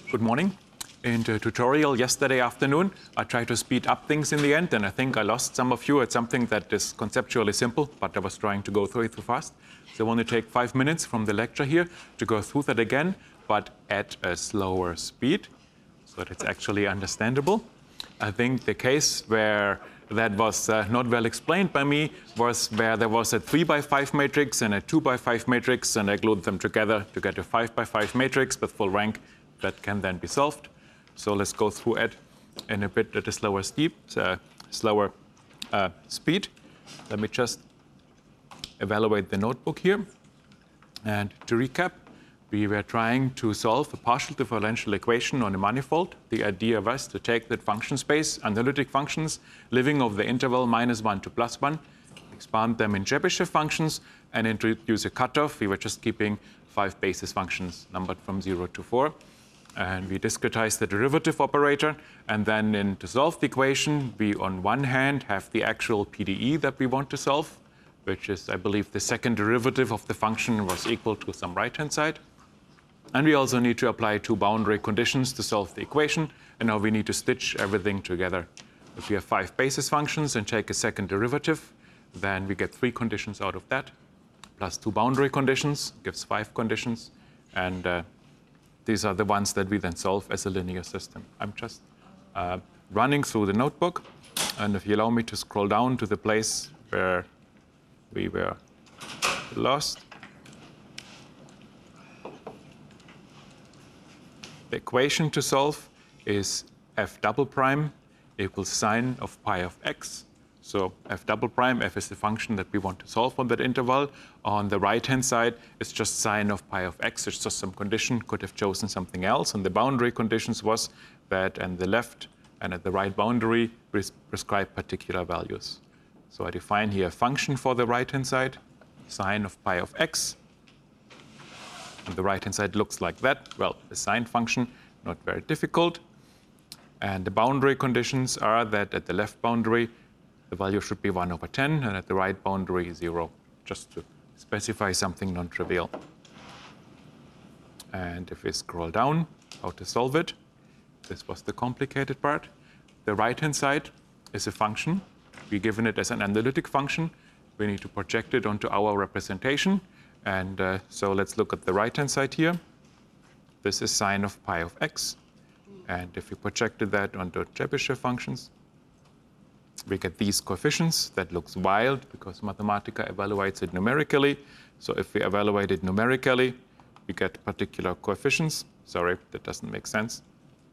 Good morning. In the tutorial yesterday afternoon, I tried to speed up things in the end, and I think I lost some of you at something that is conceptually simple, but I was trying to go through it too fast. So I want to take 5 minutes from the lecture here to go through that again, but at a slower speed, so that it's actually understandable. I think the case where that was not well explained by me was where there was a 3x5 matrix and a 2x5 matrix, and I glued them together to get a 5x5 matrix with full rank that can then be solved. So let's go through it in a bit at a slower speed. Let me just evaluate the notebook here. And to recap, we were trying to solve a partial differential equation on a manifold. The idea was to take that function space, analytic functions, living over the interval -1 to +1, expand them in Chebyshev functions, and introduce a cutoff. We were just keeping 5 basis functions numbered from 0 to 4. And we discretized the derivative operator. And then to solve the equation, we, on one hand, have the actual PDE that we want to solve, which is, I believe, the second derivative of the function was equal to some right-hand side. And we also need to apply 2 boundary conditions to solve the equation. And now we need to stitch everything together. If we have 5 basis functions and take a second derivative, then we get 3 conditions out of that, plus 2 boundary conditions, gives 5 conditions. And these are the ones that we then solve as a linear system. I'm just running through the notebook. And if you allow me to scroll down to the place where we were lost. The equation to solve is f double prime equals sine of pi of x. So f double prime, f is the function that we want to solve on that interval. On the right-hand side, it's just sine of pi of x. It's just some condition. Could have chosen something else. And the boundary conditions was that on the left and at the right boundary prescribe particular values. So I define here a function for the right-hand side, sine of pi of x. And the right-hand side looks like that. Well, a sine function, not very difficult. And the boundary conditions are that at the left boundary, the value should be 1/10, and at the right boundary, 0, just to specify something non-trivial. And if we scroll down, how to solve it, this was the complicated part. The right-hand side is a function. We're given it as an analytic function. We need to project it onto our representation. And so let's look at the right-hand side here. This is sine of pi of x. And if we projected that onto Chebyshev functions, we get these coefficients. That looks wild because Mathematica evaluates it numerically. So if we evaluate it numerically, we get particular coefficients. Sorry, that doesn't make sense.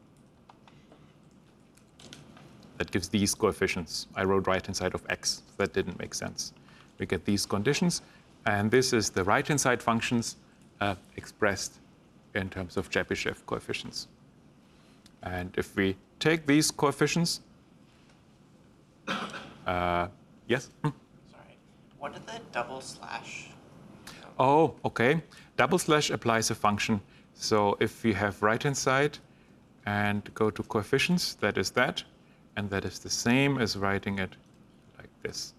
That gives these coefficients. I wrote right-hand side of x. That didn't make sense. We get these conditions. And this is the right-hand side functions expressed in terms of Chebyshev coefficients. And if we take these coefficients, yes? Sorry. What did the double slash? Oh, OK. Double slash applies a function. So if we have right-hand side and go to coefficients, that is that. And that is the same as writing it like this.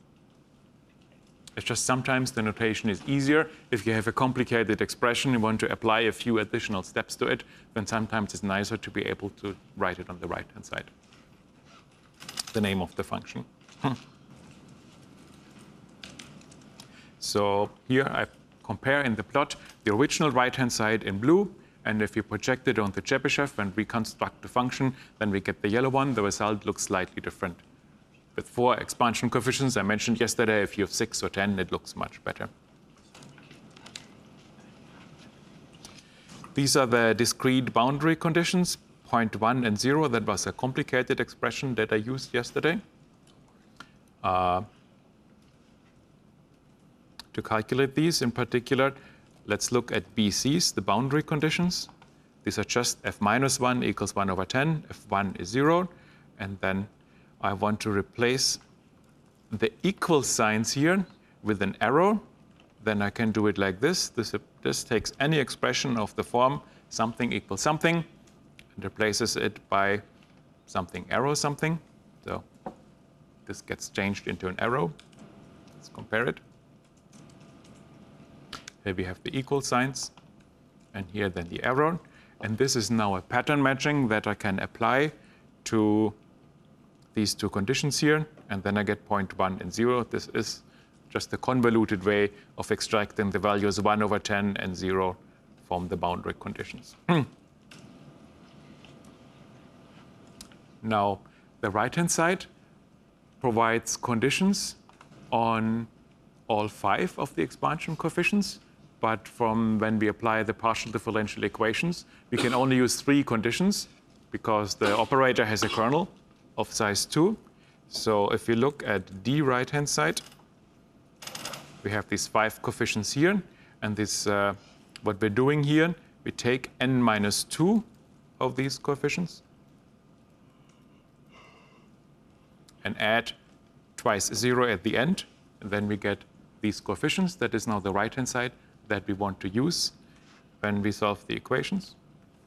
It's just sometimes the notation is easier. If you have a complicated expression, you want to apply a few additional steps to it, then sometimes it's nicer to be able to write it on the right-hand side. The name of the function. So here I compare in the plot the original right-hand side in blue, and if we project it onto Chebyshev and reconstruct the function, then we get the yellow one. The result looks slightly different. With 4 expansion coefficients I mentioned yesterday, if you have 6 or 10, it looks much better. These are the discrete boundary conditions, 0.1 and 0. That was a complicated expression that I used yesterday. To calculate these in particular, let's look at BCs, the boundary conditions. These are just f-1 equals 1/10, f1 is 0, and then I want to replace the equal signs here with an arrow. Then I can do it like this. This takes any expression of the form something equals something and replaces it by something arrow something. So this gets changed into an arrow. Let's compare it. Here we have the equal signs, and here then the arrow. And this is now a pattern matching that I can apply to these two conditions here. And then I get 0.1 and 0. This is just a convoluted way of extracting the values 1 over 10 and 0 from the boundary conditions. Now, the right-hand side provides conditions on all 5 of the expansion coefficients. But from when we apply the partial differential equations, we can only use 3 conditions because the operator has a kernel of size 2. So if you look at D right-hand side, we have these 5 coefficients here. And this, what we're doing here, we take n minus 2 of these coefficients and add twice 0 at the end. And then we get these coefficients. That is now the right-hand side that we want to use when we solve the equations.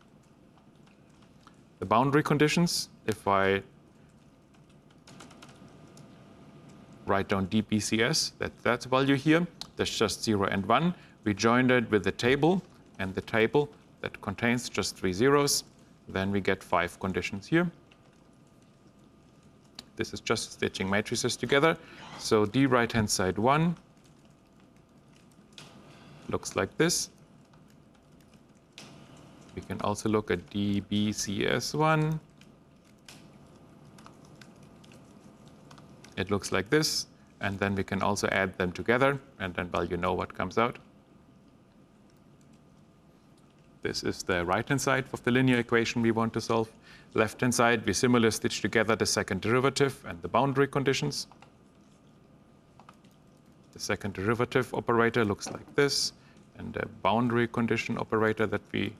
The boundary conditions, if I write down dBCS, that's value here, that's just 0 and 1. We join it with the table, and the table that contains just 3 zeros. Then we get 5 conditions here. This is just stitching matrices together. So D right-hand side 1 looks like this. We can also look at dBCS1. It looks like this. And then we can also add them together, and then, well, you know what comes out. This is the right-hand side of the linear equation we want to solve. Left-hand side, we similarly stitch together the second derivative and the boundary conditions. The second derivative operator looks like this, and the boundary condition operator that we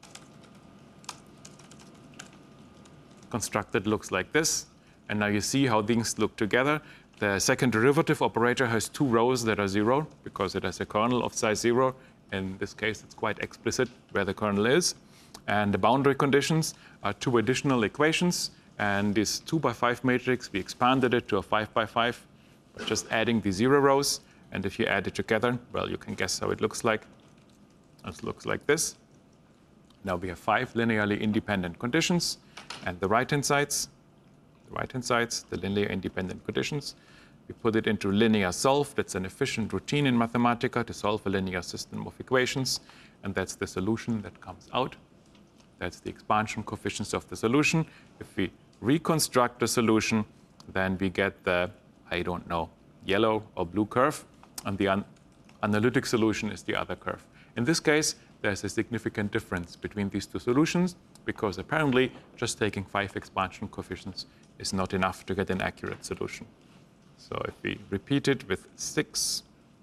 constructed looks like this. And now you see how things look together. The second derivative operator has 2 rows that are 0 because it has a kernel of size 0. In this case, it's quite explicit where the kernel is. And the boundary conditions are 2 additional equations. And this 2 by 5 matrix, we expanded it to a 5 by 5, by just adding the 0 rows. And if you add it together, well, you can guess how it looks like. It looks like this. Now we have 5 linearly independent conditions. And the right-hand sides, the linear independent conditions, we put it into linear solve. That's an efficient routine in Mathematica to solve a linear system of equations. And that's the solution that comes out. That's the expansion coefficients of the solution. If we reconstruct the solution, then we get the, I don't know, yellow or blue curve. And the analytic solution is the other curve. In this case, there's a significant difference between these 2 solutions because apparently just taking 5 expansion coefficients is not enough to get an accurate solution. So if we repeat it with 6,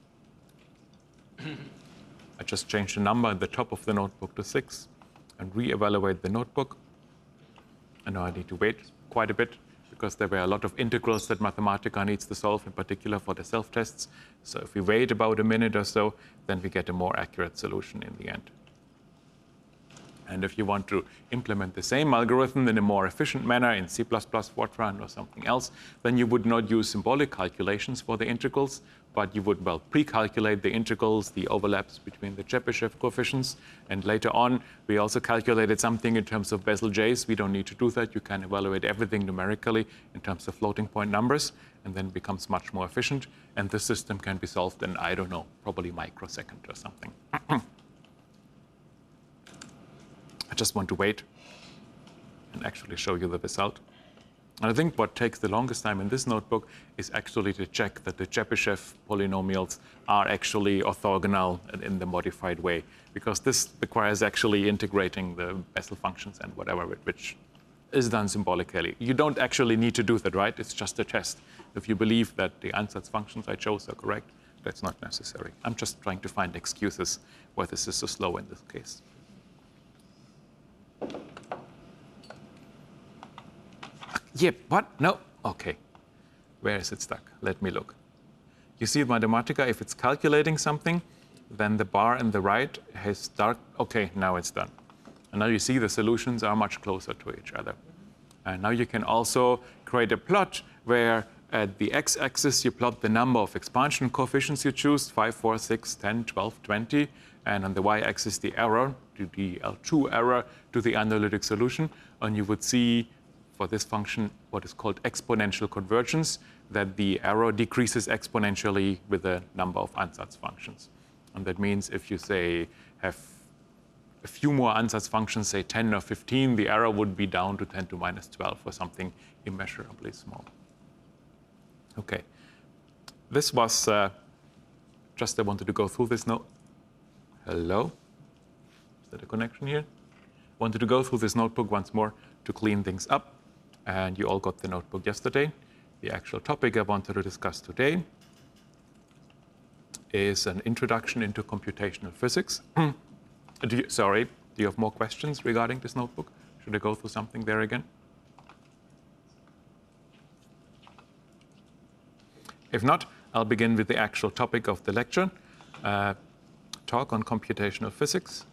I just change the number at the top of the notebook to 6 and re-evaluate the notebook. And now I need to wait quite a bit because there were a lot of integrals that Mathematica needs to solve, in particular for the self-tests. So if we wait about a minute or so, then we get a more accurate solution in the end. And if you want to implement the same algorithm in a more efficient manner in C++, Fortran, or something else, then you would not use symbolic calculations for the integrals, but you would, well, pre-calculate the integrals, the overlaps between the Chebyshev coefficients. And later on, we also calculated something in terms of Bessel-J's. We don't need to do that. You can evaluate everything numerically in terms of floating point numbers, and then it becomes much more efficient. And the system can be solved in, I don't know, probably microsecond or something. I just want to wait and actually show you the result. And I think what takes the longest time in this notebook is actually to check that the Chebyshev polynomials are actually orthogonal in the modified way, because this requires actually integrating the Bessel functions and whatever, which is done symbolically. You don't actually need to do that, right? It's just a test. If you believe that the ansatz functions I chose are correct, that's not necessary. I'm just trying to find excuses why this is so slow in this case. Yep, what? No? Okay. Where is it stuck? Let me look. You see Mathematica, if it's calculating something, then the bar on the right has dark. Okay, now it's done. And now you see the solutions are much closer to each other. And now you can also create a plot where At the x-axis, you plot the number of expansion coefficients you choose, 5, 4, 6, 10, 12, 20. And on the y-axis, the error, the L2 error to the analytic solution. And you would see for this function what is called exponential convergence, that the error decreases exponentially with the number of ansatz functions. And that means if you, say, have a few more ansatz functions, say 10 or 15, the error would be down to 10 to minus 12 or something immeasurably small. OK. This was just I wanted to go through this note. Hello? Is that a connection here? Wanted to go through this notebook once more to clean things up. And you all got the notebook yesterday. The actual topic I wanted to discuss today is an introduction into computational physics. Do you have more questions regarding this notebook? Should I go through something there again? If not, I'll begin with the actual topic of the lecture, talk on computational physics.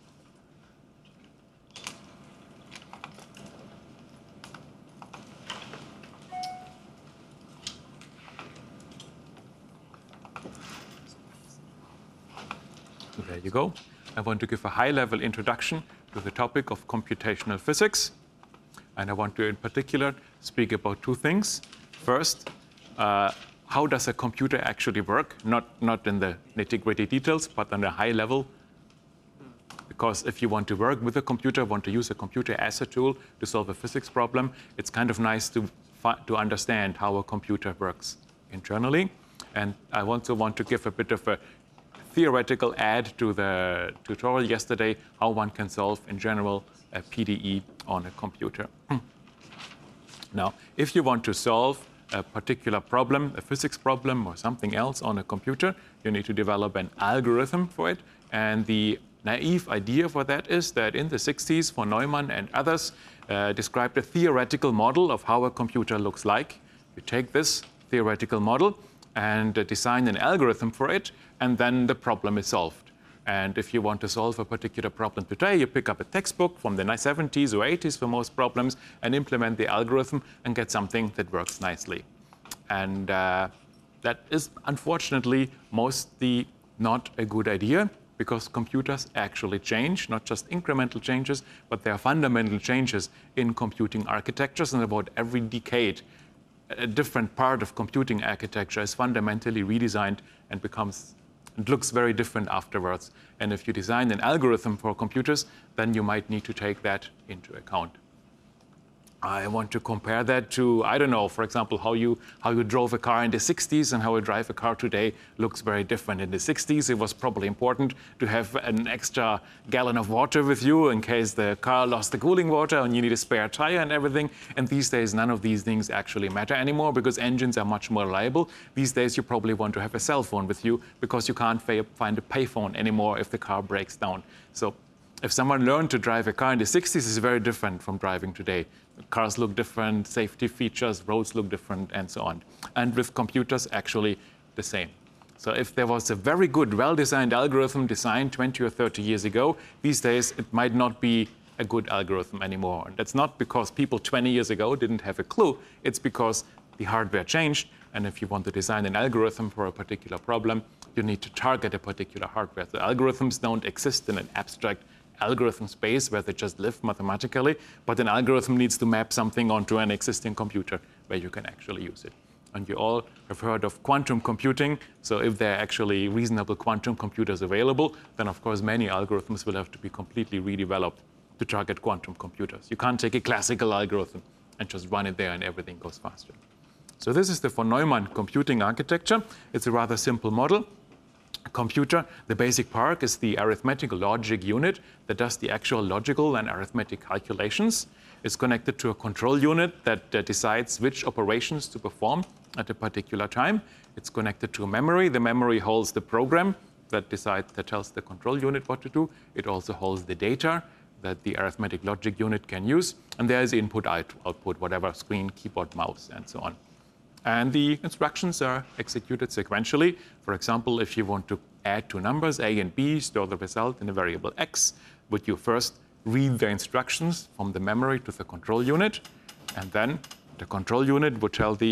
So there you go. I want to give a high-level introduction to the topic of computational physics. And I want to, in particular, speak about two things. First, how does a computer actually work? Not in the nitty-gritty details, but on a high level. Because if you want to work with a computer, want to use a computer as a tool to solve a physics problem, it's kind of nice to understand how a computer works internally. And I also want to give a bit of a theoretical add to the tutorial yesterday, how one can solve, in general, a PDE on a computer. Now, if you want to solve a particular problem, a physics problem or something else on a computer, you need to develop an algorithm for it. And the naive idea for that is that in the 60s, von Neumann and others described a theoretical model of how a computer looks like. You take this theoretical model and design an algorithm for it, and then the problem is solved. And if you want to solve a particular problem today, you pick up a textbook from the 70s or 80s for most problems and implement the algorithm and get something that works nicely. And that is, unfortunately, mostly not a good idea, because computers actually change, not just incremental changes, but there are fundamental changes in computing architectures. And about every decade, a different part of computing architecture is fundamentally redesigned and looks very different afterwards. And if you design an algorithm for computers, then you might need to take that into account. I want to compare that to, I don't know, for example, how you drove a car in the 60s and how you drive a car today looks very different. In the 60s, it was probably important to have an extra gallon of water with you in case the car lost the cooling water and you need a spare tire and everything. And these days, none of these things actually matter anymore because engines are much more reliable. These days, you probably want to have a cell phone with you because you can't find a payphone anymore if the car breaks down. So if someone learned to drive a car in the 60s, it's very different from driving today. Cars look different, safety features, roads look different, and so on. And with computers, actually the same. So if there was a very good, well-designed algorithm designed 20 or 30 years ago, these days it might not be a good algorithm anymore. And that's not because people 20 years ago didn't have a clue. It's because the hardware changed. And if you want to design an algorithm for a particular problem, you need to target a particular hardware. The algorithms don't exist in an abstract algorithm space where they just live mathematically, but an algorithm needs to map something onto an existing computer where you can actually use it. And you all have heard of quantum computing. So if there are actually reasonable quantum computers available, then of course many algorithms will have to be completely redeveloped to target quantum computers. You can't take a classical algorithm and just run it there and everything goes faster. So this is the von Neumann computing architecture. It's a rather simple model. Computer, the basic part is the arithmetic logic unit that does the actual logical and arithmetic calculations. It's connected to a control unit that decides which operations to perform at a particular time. It's connected to a memory. The memory holds the program that tells the control unit what to do. It also holds the data that the arithmetic logic unit can use. And there is input, output, whatever, screen, keyboard, mouse, and so on. And the instructions are executed sequentially. For example, if you want to add two numbers, A and B, store the result in a variable X, would you first read the instructions from the memory to the control unit, and then the control unit would tell the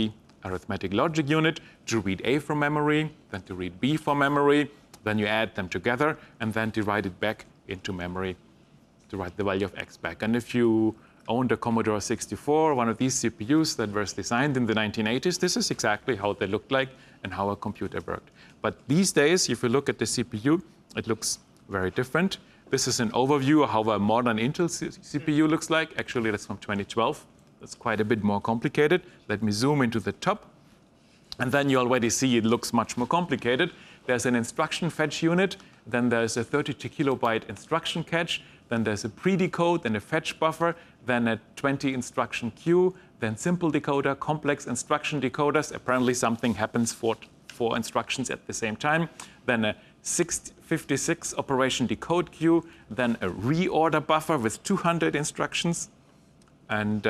arithmetic logic unit to read A from memory, then to read B from memory, then you add them together, and then to write it back into memory to write the value of X back. And if you owned a Commodore 64, one of these CPUs that was designed in the 1980s, this is exactly how they looked like and how a computer worked. But these days, if you look at the CPU, it looks very different. This is an overview of how a modern Intel CPU looks like. Actually, that's from 2012. That's quite a bit more complicated. Let me zoom into the top. And then you already see it looks much more complicated. There's an instruction fetch unit. Then there's a 32 kilobyte instruction cache. Then there's a pre-decode, then a fetch buffer, then a 20 instruction queue, then simple decoder, complex instruction decoders. Apparently something happens for instructions at the same time. Then a 56 operation decode queue, then a reorder buffer with 200 instructions, and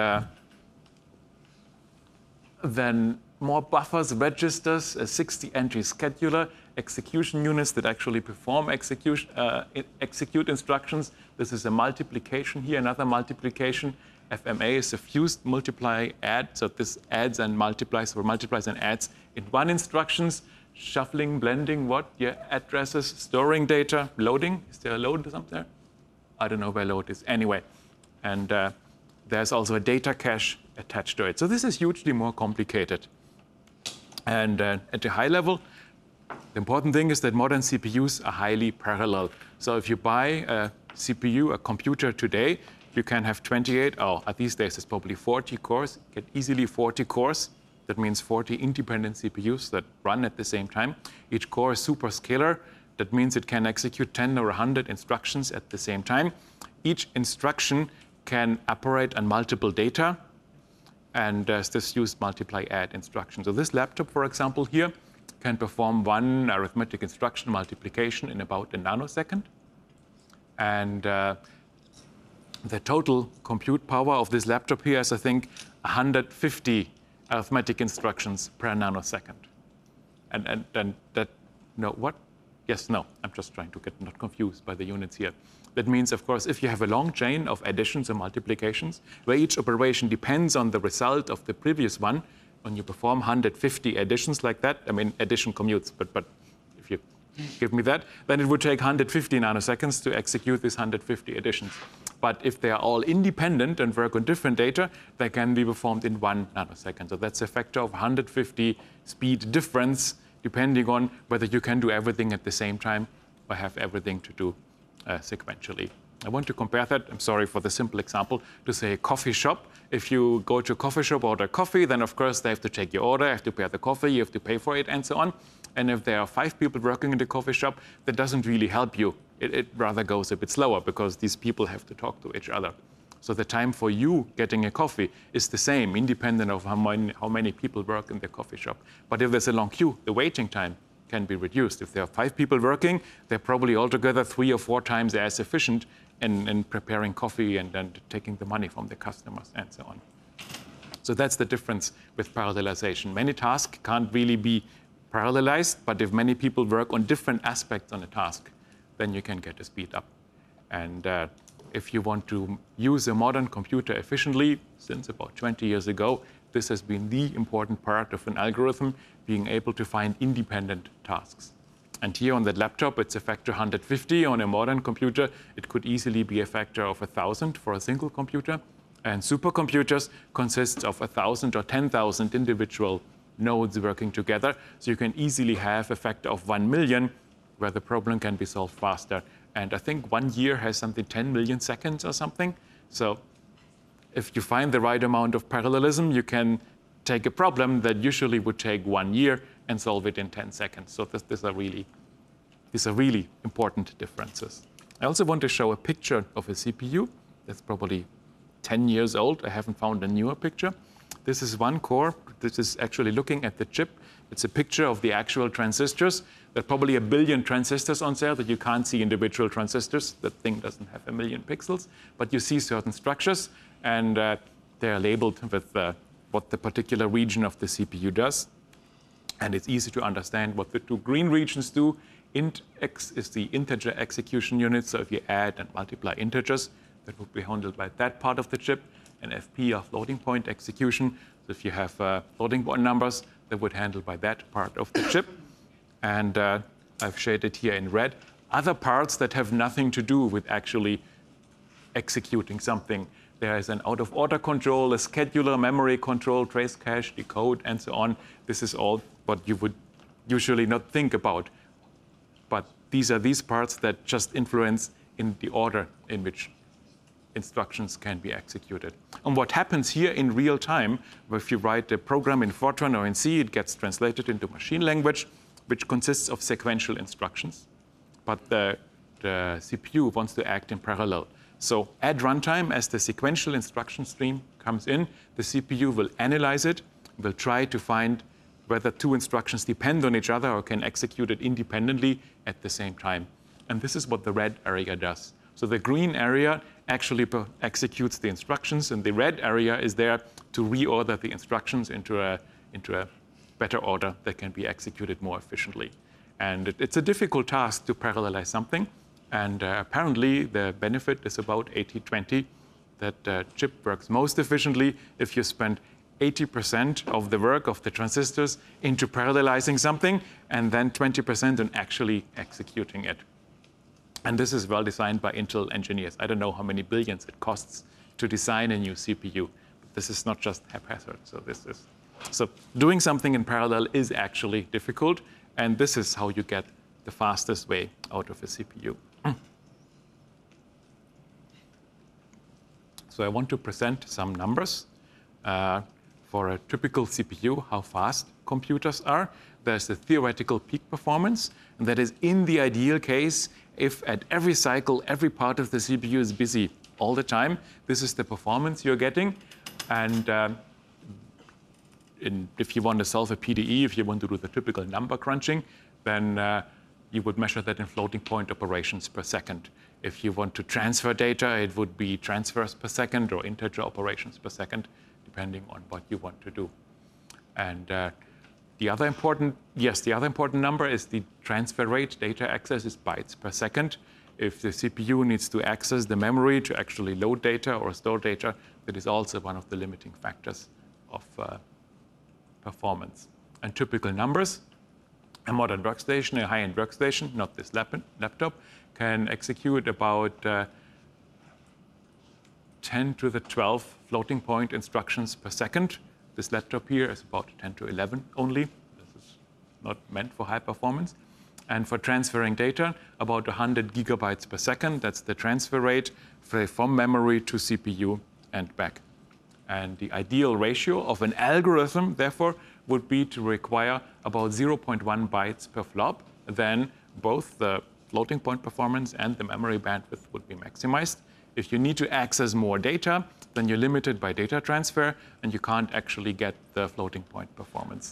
then more buffers, registers, a 60 entry scheduler, execution units that actually perform execute instructions. This is a multiplication here, another multiplication. FMA is a fused multiply add, so this adds and multiplies, or multiplies and adds in one instructions. Shuffling, blending, what? Yeah, addresses, storing data, loading. Is there a load or something there? I don't know where load is. Anyway, and there's also a data cache attached to it. So this is hugely more complicated. And at a high level, the important thing is that modern CPUs are highly parallel. So if you buy a CPU, a computer today, you can have 28, these days it's probably 40 cores, get easily 40 cores. That means 40 independent CPUs that run at the same time. Each core is super scalar. That means it can execute 10 or 100 instructions at the same time. Each instruction can operate on multiple data. And there's this use multiply add instruction. So this laptop, for example, here can perform one arithmetic instruction multiplication in about a nanosecond. And the total compute power of this laptop here is, I think, 150 arithmetic instructions per nanosecond. And that, no, what? Yes, no, I'm just trying to get not confused by the units here. That means, of course, if you have a long chain of additions or multiplications, where each operation depends on the result of the previous one, when you perform 150 additions like that, I mean, addition commutes, but if you give me that, then it would take 150 nanoseconds to execute these 150 additions. But if they are all independent and work on different data, they can be performed in 1 nanosecond. So that's a factor of 150 speed difference, depending on whether you can do everything at the same time or have everything to do sequentially. I want to compare that, I'm sorry for the simple example, to say a coffee shop. If you go to a coffee shop, order coffee, then of course they have to take your order, have to prepare the coffee, you have to pay for it, and so on. And if there are 5 people working in the coffee shop, that doesn't really help you. It rather goes a bit slower because these people have to talk to each other. So the time for you getting a coffee is the same, independent of how many people work in the coffee shop. But if there's a long queue, the waiting time can be reduced. If there are 5 people working, they're probably altogether 3 or 4 times as efficient in preparing coffee and then taking the money from the customers and so on. So that's the difference with parallelization. Many tasks can't really be parallelized, but if many people work on different aspects on a task, then you can get a speed up. And if you want to use a modern computer efficiently, since about 20 years ago, this has been the important part of an algorithm, being able to find independent tasks. And here on that laptop, it's a factor 150. On a modern computer, it could easily be a factor of 1,000 for a single computer. And supercomputers consist of 1,000 or 10,000 individual nodes working together. So you can easily have a factor of 1 million, where the problem can be solved faster. And I think 1 year has something 10 million seconds or something. So if you find the right amount of parallelism, you can take a problem that usually would take 1 year and solve it in 10 seconds. So these are really important differences. I also want to show a picture of a CPU that's probably 10 years old. I haven't found a newer picture. This is one core. This is actually looking at the chip. It's a picture of the actual transistors. There are probably 1 billion transistors on there that you can't see individual transistors. That thing doesn't have 1 million pixels. But you see certain structures, and they're labeled with what the particular region of the CPU does. And it's easy to understand what the 2 green regions do. Int x is the integer execution unit. So if you add and multiply integers, that would be handled by that part of the chip. And FP are floating point execution. So if you have floating point numbers, that would handle by that part of the chip. And I've shaded here in red other parts that have nothing to do with actually executing something. There is an out-of-order control, a scheduler, memory control, trace cache, decode, and so on. This is all what you would usually not think about. But these are these parts that just influence in the order in which instructions can be executed. And what happens here in real time, if you write a program in Fortran or in C, it gets translated into machine language, which consists of sequential instructions. But the CPU wants to act in parallel. So at runtime, as the sequential instruction stream comes in, the CPU will analyze it, will try to find whether two instructions depend on each other or can execute it independently at the same time. And this is what the red area does. So the green area actually executes the instructions, and the red area is there to reorder the instructions into a better order that can be executed more efficiently. And it's a difficult task to parallelize something. And apparently, the benefit is about 80-20, that the chip works most efficiently if you spend 80% of the work of the transistors into parallelizing something, and then 20% on actually executing it. And this is well designed by Intel engineers. I don't know how many billions it costs to design a new CPU. But this is not just haphazard. So doing something in parallel is actually difficult, and this is how you get the fastest way out of a CPU. So I want to present some numbers for a typical CPU, how fast computers are. There's the theoretical peak performance, and that is in the ideal case, if at every cycle, every part of the CPU is busy all the time. This is the performance you're getting. And if you want to solve a PDE, if you want to do the typical number crunching, then you would measure that in floating point operations per second. If you want to transfer data, it would be transfers per second or integer operations per second, depending on what you want to do. And the other important number is the transfer rate. Data access is bytes per second. If the CPU needs to access the memory to actually load data or store data, that is also one of the limiting factors of performance. And typical numbers, a modern workstation, a high-end workstation, not this laptop, can execute about 10 to the 12 floating point instructions per second. This laptop here is about 10 to 11 only. This is not meant for high performance. And for transferring data, about 100 gigabytes per second. That's the transfer rate from memory to CPU and back. And the ideal ratio of an algorithm, therefore, would be to require about 0.1 bytes per flop. Then both the floating point performance and the memory bandwidth would be maximized. If you need to access more data, then you're limited by data transfer, and you can't actually get the floating point performance.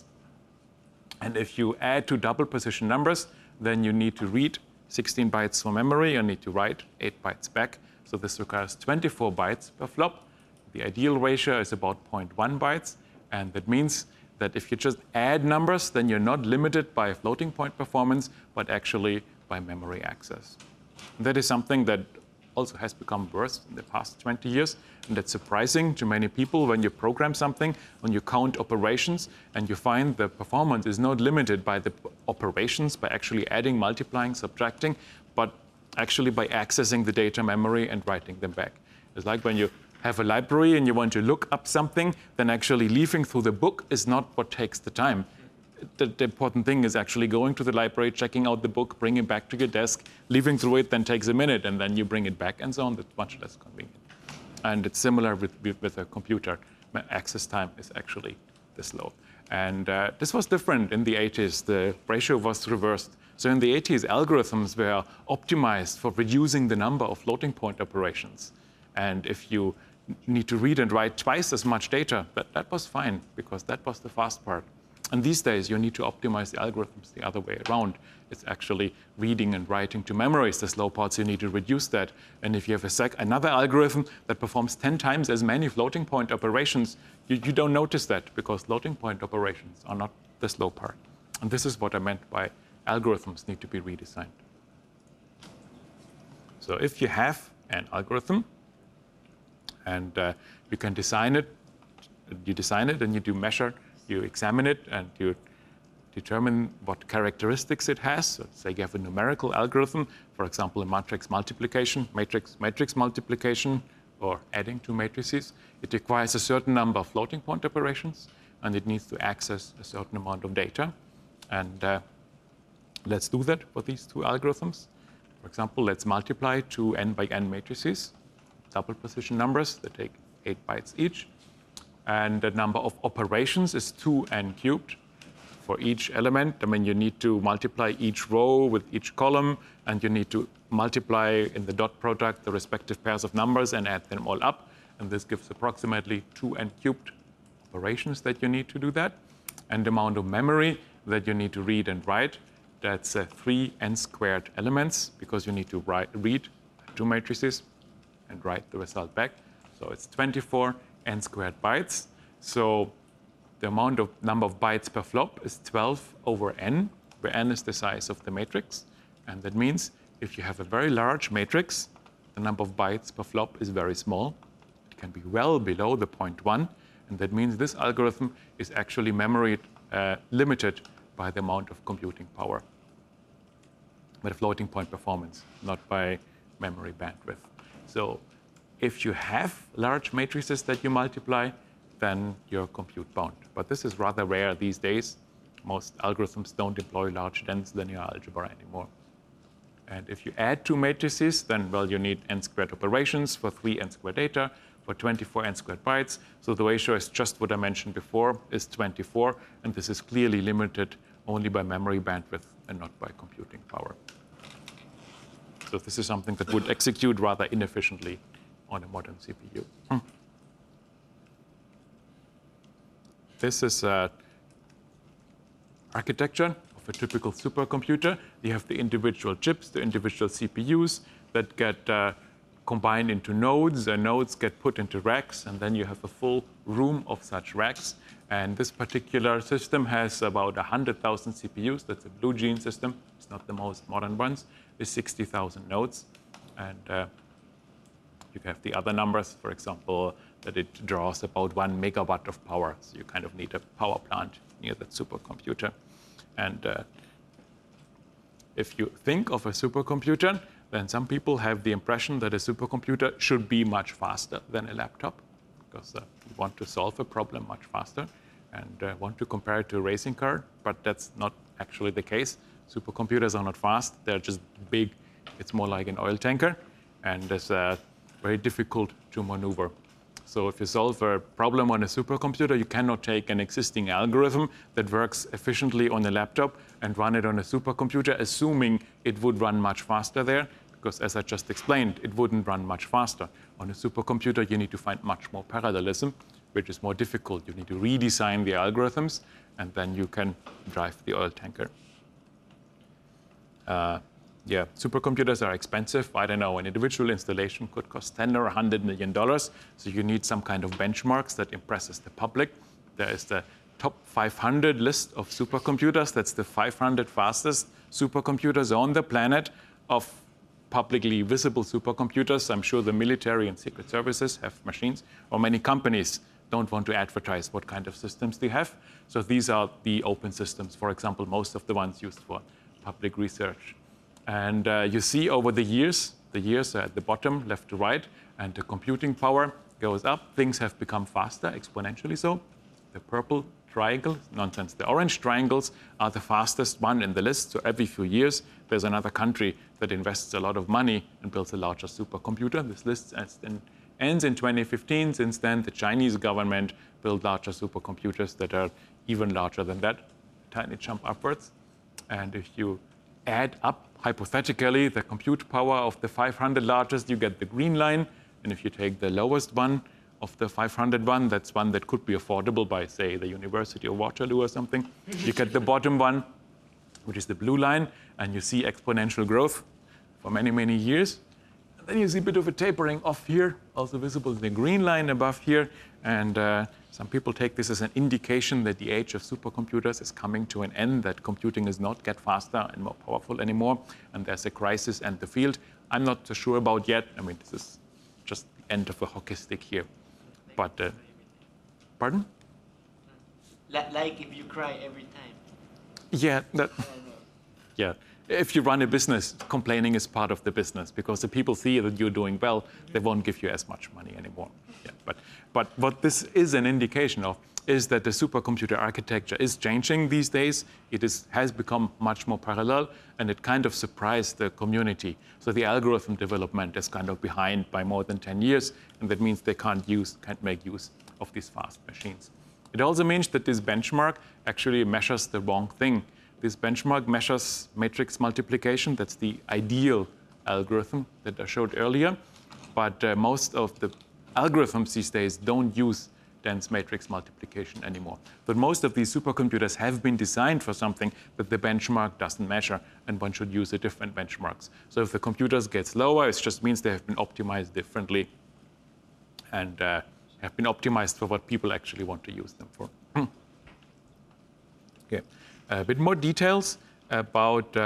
And if you add two double position numbers, then you need to read 16 bytes from memory, you need to write 8 bytes back. So this requires 24 bytes per flop. The ideal ratio is about 0.1 bytes, and that means that if you just add numbers, then you're not limited by floating point performance, but actually by memory access. And that is something that also has become worse in the past 20 years, and that's surprising to many people when you program something, when you count operations, and you find the performance is not limited by the operations, by actually adding, multiplying, subtracting, but actually by accessing the data memory and writing them back. It's like when you have a library and you want to look up something, then actually leafing through the book is not what takes the time. The important thing is actually going to the library, checking out the book, bringing it back to your desk, leafing through it, then takes a minute, and then you bring it back, and so on. That's much less convenient. And it's similar with a computer. Access time is actually this low. And this was different in the 80s. The ratio was reversed. So in the 80s, algorithms were optimized for reducing the number of floating point operations. And if you need to read and write twice as much data, that was fine, because that was the fast part. And these days, you need to optimize the algorithms the other way around. It's actually reading and writing to memory is the slow part, so you need to reduce that. And if you have another algorithm that performs 10 times as many floating point operations, you don't notice that, because floating point operations are not the slow part. And this is what I meant by algorithms need to be redesigned. So if you have an algorithm, and you can design it You design it and you do measure, you examine it, and you determine what characteristics it has. So say you have a numerical algorithm, for example, a matrix multiplication, matrix multiplication, or adding two matrices. It requires a certain number of floating point operations, and it needs to access a certain amount of data. And let's do that for these two algorithms. For example, let's multiply two n by n matrices, double precision numbers that take 8 bytes each. And the number of operations is 2n cubed. For each element, I mean, you need to multiply each row with each column, and you need to multiply in the dot product the respective pairs of numbers and add them all up. And this gives approximately 2n cubed operations that you need to do that. And the amount of memory that you need to read and write, that's 3n squared elements, because you need to read two matrices and write the result back. So it's 24 n squared bytes. So the number of bytes per flop is 12 over n, where n is the size of the matrix. And that means if you have a very large matrix, the number of bytes per flop is very small. It can be well below the 0.1. And that means this algorithm is actually memory limited by the amount of computing power, by the floating point performance, not by memory bandwidth. So if you have large matrices that you multiply, then you're compute bound. But this is rather rare these days. Most algorithms don't employ large dense linear algebra anymore. And if you add two matrices, then, well, you need n squared operations for 3 n squared data, for 24 n squared bytes. So the ratio is just what I mentioned before, is 24. And this is clearly limited only by memory bandwidth and not by computing power. So this is something that would execute rather inefficiently on a modern CPU. This is architecture of a typical supercomputer. You have the individual chips, the individual CPUs that get combined into nodes, and nodes get put into racks, and then you have a full room of such racks. And this particular system has about 100,000 CPUs. That's a Blue Gene system. It's not the most modern ones. It's 60,000 nodes. And you have the other numbers, for example, that it draws about 1 megawatt of power. So you kind of need a power plant near that supercomputer. And if you think of a supercomputer, then some people have the impression that a supercomputer should be much faster than a laptop, because you want to solve a problem much faster and want to compare it to a racing car. But that's not actually the case. Supercomputers are not fast. They're just big. It's more like an oil tanker. And it's very difficult to maneuver. So if you solve a problem on a supercomputer, you cannot take an existing algorithm that works efficiently on a laptop and run it on a supercomputer, assuming it would run much faster there, because as I just explained, it wouldn't run much faster. On a supercomputer, you need to find much more parallelism, which is more difficult. You need to redesign the algorithms, and then you can drive the oil tanker. Yeah, supercomputers are expensive. I don't know, an individual installation could cost $10 or $100 million. So you need some kind of benchmarks that impresses the public. There is the top 500 list of supercomputers. That's the 500 fastest supercomputers on the planet of publicly visible supercomputers. I'm sure the military and secret services have machines, or many companies don't want to advertise what kind of systems they have. So these are the open systems, for example, most of the ones used for public research. And you see over the years are at the bottom, left to right, and the computing power goes up. Things have become faster, exponentially so. The purple triangle, nonsense. The orange triangles are the fastest one in the list. So every few years, there's another country that invests a lot of money and builds a larger supercomputer. This list ends in 2015. Since then, the Chinese government built larger supercomputers that are even larger than that, a tiny jump upwards. And if you add up, hypothetically, the compute power of the 500 largest, you get the green line. And if you take the lowest one of the 500 one, that's one that could be affordable by, say, the University of Waterloo or something. You get the bottom one, which is the blue line, and you see exponential growth for many, many years. And then you see a bit of a tapering off here, also visible in the green line above here. And some people take this as an indication that the age of supercomputers is coming to an end, that computing is not get faster and more powerful anymore, and there's a crisis in the field. I'm not so sure about yet. I mean, this is just the end of a hockey stick here. But Pardon? Like if you cry every time. Yeah, yeah. If you run a business, complaining is part of the business because the people see that you're doing well, they won't give you as much money anymore. Yeah, but what this is an indication of is that the supercomputer architecture is changing these days. It has become much more parallel, and it kind of surprised the community. So the algorithm development is kind of behind by more than 10 years, and that means they can't make use of these fast machines. It also means that this benchmark actually measures the wrong thing. This benchmark measures matrix multiplication. That's the ideal algorithm that I showed earlier. But most of the algorithms these days don't use dense matrix multiplication anymore. But most of these supercomputers have been designed for something that the benchmark doesn't measure, and one should use a different benchmarks. So if the computers get slower, it just means they have been optimized differently and have been optimized for what people actually want to use them for. Okay. A bit more details about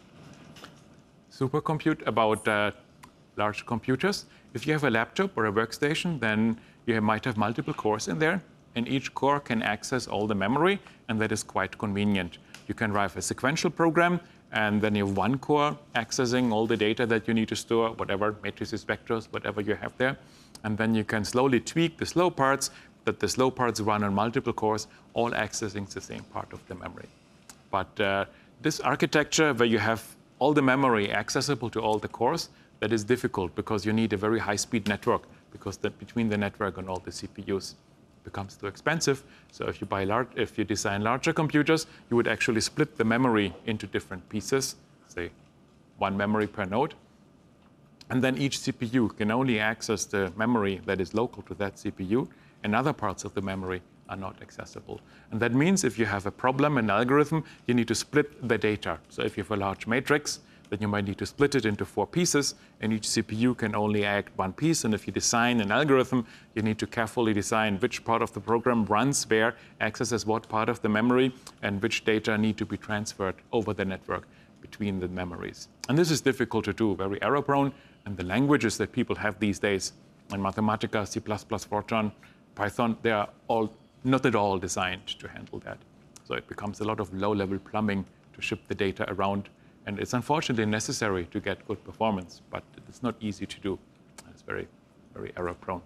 large computers. If you have a laptop or a workstation, then you might have multiple cores in there, and each core can access all the memory, and that is quite convenient. You can write a sequential program, and then you have one core accessing all the data that you need to store, whatever matrices, vectors, whatever you have there. And then you can slowly tweak the slow parts, that the slow parts run on multiple cores, all accessing the same part of the memory. But this architecture where you have all the memory accessible to all the cores, that is difficult because you need a very high-speed network, because between the network and all the CPUs becomes too expensive. So if you design larger computers, you would actually split the memory into different pieces, say one memory per node. And then each CPU can only access the memory that is local to that CPU, and other parts of the memory are not accessible. And that means if you have a problem, an algorithm, you need to split the data. So if you have a large matrix, then you might need to split it into 4 pieces, and each CPU can only act one piece. And if you design an algorithm, you need to carefully design which part of the program runs where, accesses what part of the memory, and which data need to be transferred over the network between the memories. And this is difficult to do, very error-prone, and the languages that people have these days, in Mathematica, C++, Fortran, Python, they are all not at all designed to handle that. So it becomes a lot of low-level plumbing to ship the data around. And it's unfortunately necessary to get good performance, but it's not easy to do. It's very, very error-prone.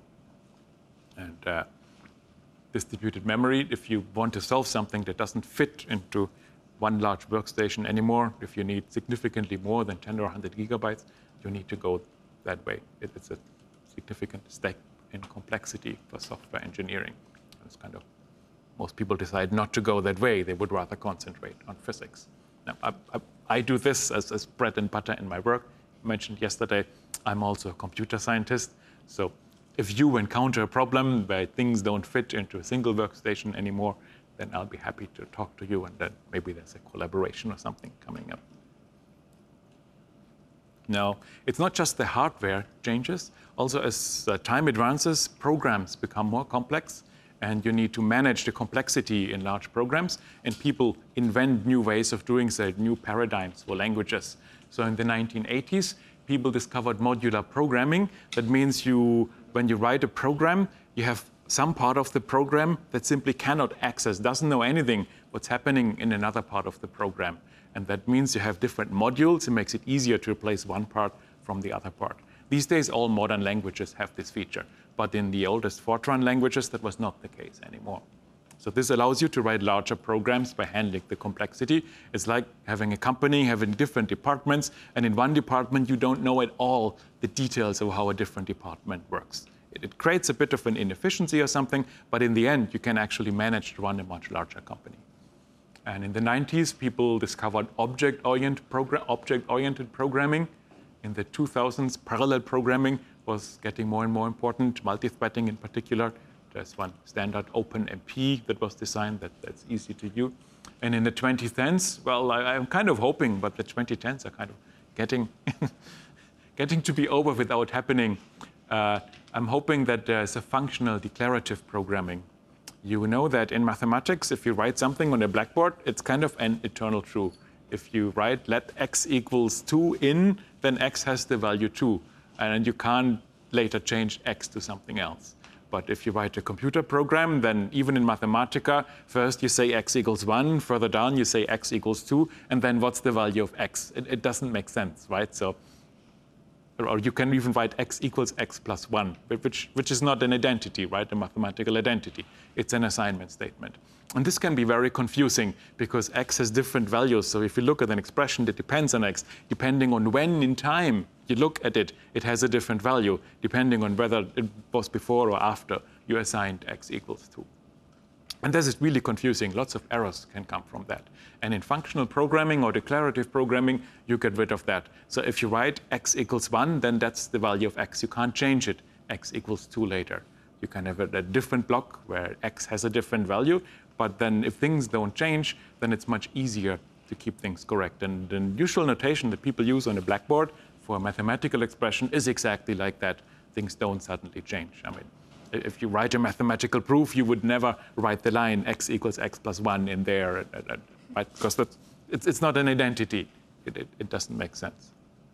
And distributed memory, if you want to solve something that doesn't fit into one large workstation anymore, if you need significantly more than 10 or 100 gigabytes, you need to go that way. It's a significant step in complexity for software engineering. It's kind of, most people decide not to go that way. They would rather concentrate on physics. Now, I do this as bread and butter in my work. I mentioned yesterday, I'm also a computer scientist. So if you encounter a problem where things don't fit into a single workstation anymore, then I'll be happy to talk to you, and then maybe there's a collaboration or something coming up. Now, it's not just the hardware changes. Also, as time advances, programs become more complex, and you need to manage the complexity in large programs, and people invent new ways of doing so, new paradigms for languages. So in the 1980s, people discovered modular programming. That means when you write a program, you have some part of the program that simply cannot access, doesn't know anything what's happening in another part of the program. And that means you have different modules. It makes it easier to replace one part from the other part. These days, all modern languages have this feature. But in the oldest Fortran languages, that was not the case anymore. So this allows you to write larger programs by handling the complexity. It's like having a company, having different departments, and in one department, you don't know at all the details of how a different department works. It creates a bit of an inefficiency or something, but in the end, you can actually manage to run a much larger company. And in the 90s, people discovered object-oriented programming. In the 2000s, parallel programming was getting more and more important, multi-threading in particular. There's one standard OpenMP that was designed that's easy to use. And in the 2010s, well, I'm kind of hoping, but the 2010s are kind of getting to be over without happening. I'm hoping that there's a functional declarative programming. You know that in mathematics, if you write something on a blackboard, it's kind of an eternal truth. If you write let x equals 2 in, then x has the value 2. And you can't later change x to something else. But if you write a computer program, then even in Mathematica, first you say x equals 1, further down you say x equals 2, and then what's the value of x? It doesn't make sense, right? So, or you can even write x equals x plus 1, which is not an identity, right? A mathematical identity. It's an assignment statement. And this can be very confusing because x has different values. So if you look at an expression that depends on x, depending on when in time you look at it, it has a different value, depending on whether it was before or after you assigned x equals 2. And this is really confusing. Lots of errors can come from that. And in functional programming or declarative programming, you get rid of that. So if you write x equals 1, then that's the value of x. You can't change it, x equals 2 later. You can have a different block where x has a different value. But then if things don't change, then it's much easier to keep things correct. And the usual notation that people use on a blackboard for a mathematical expression is exactly like that. Things don't suddenly change. I mean, if you write a mathematical proof, you would never write the line x equals x plus 1 in there, right? Because it's not an identity. It doesn't make sense.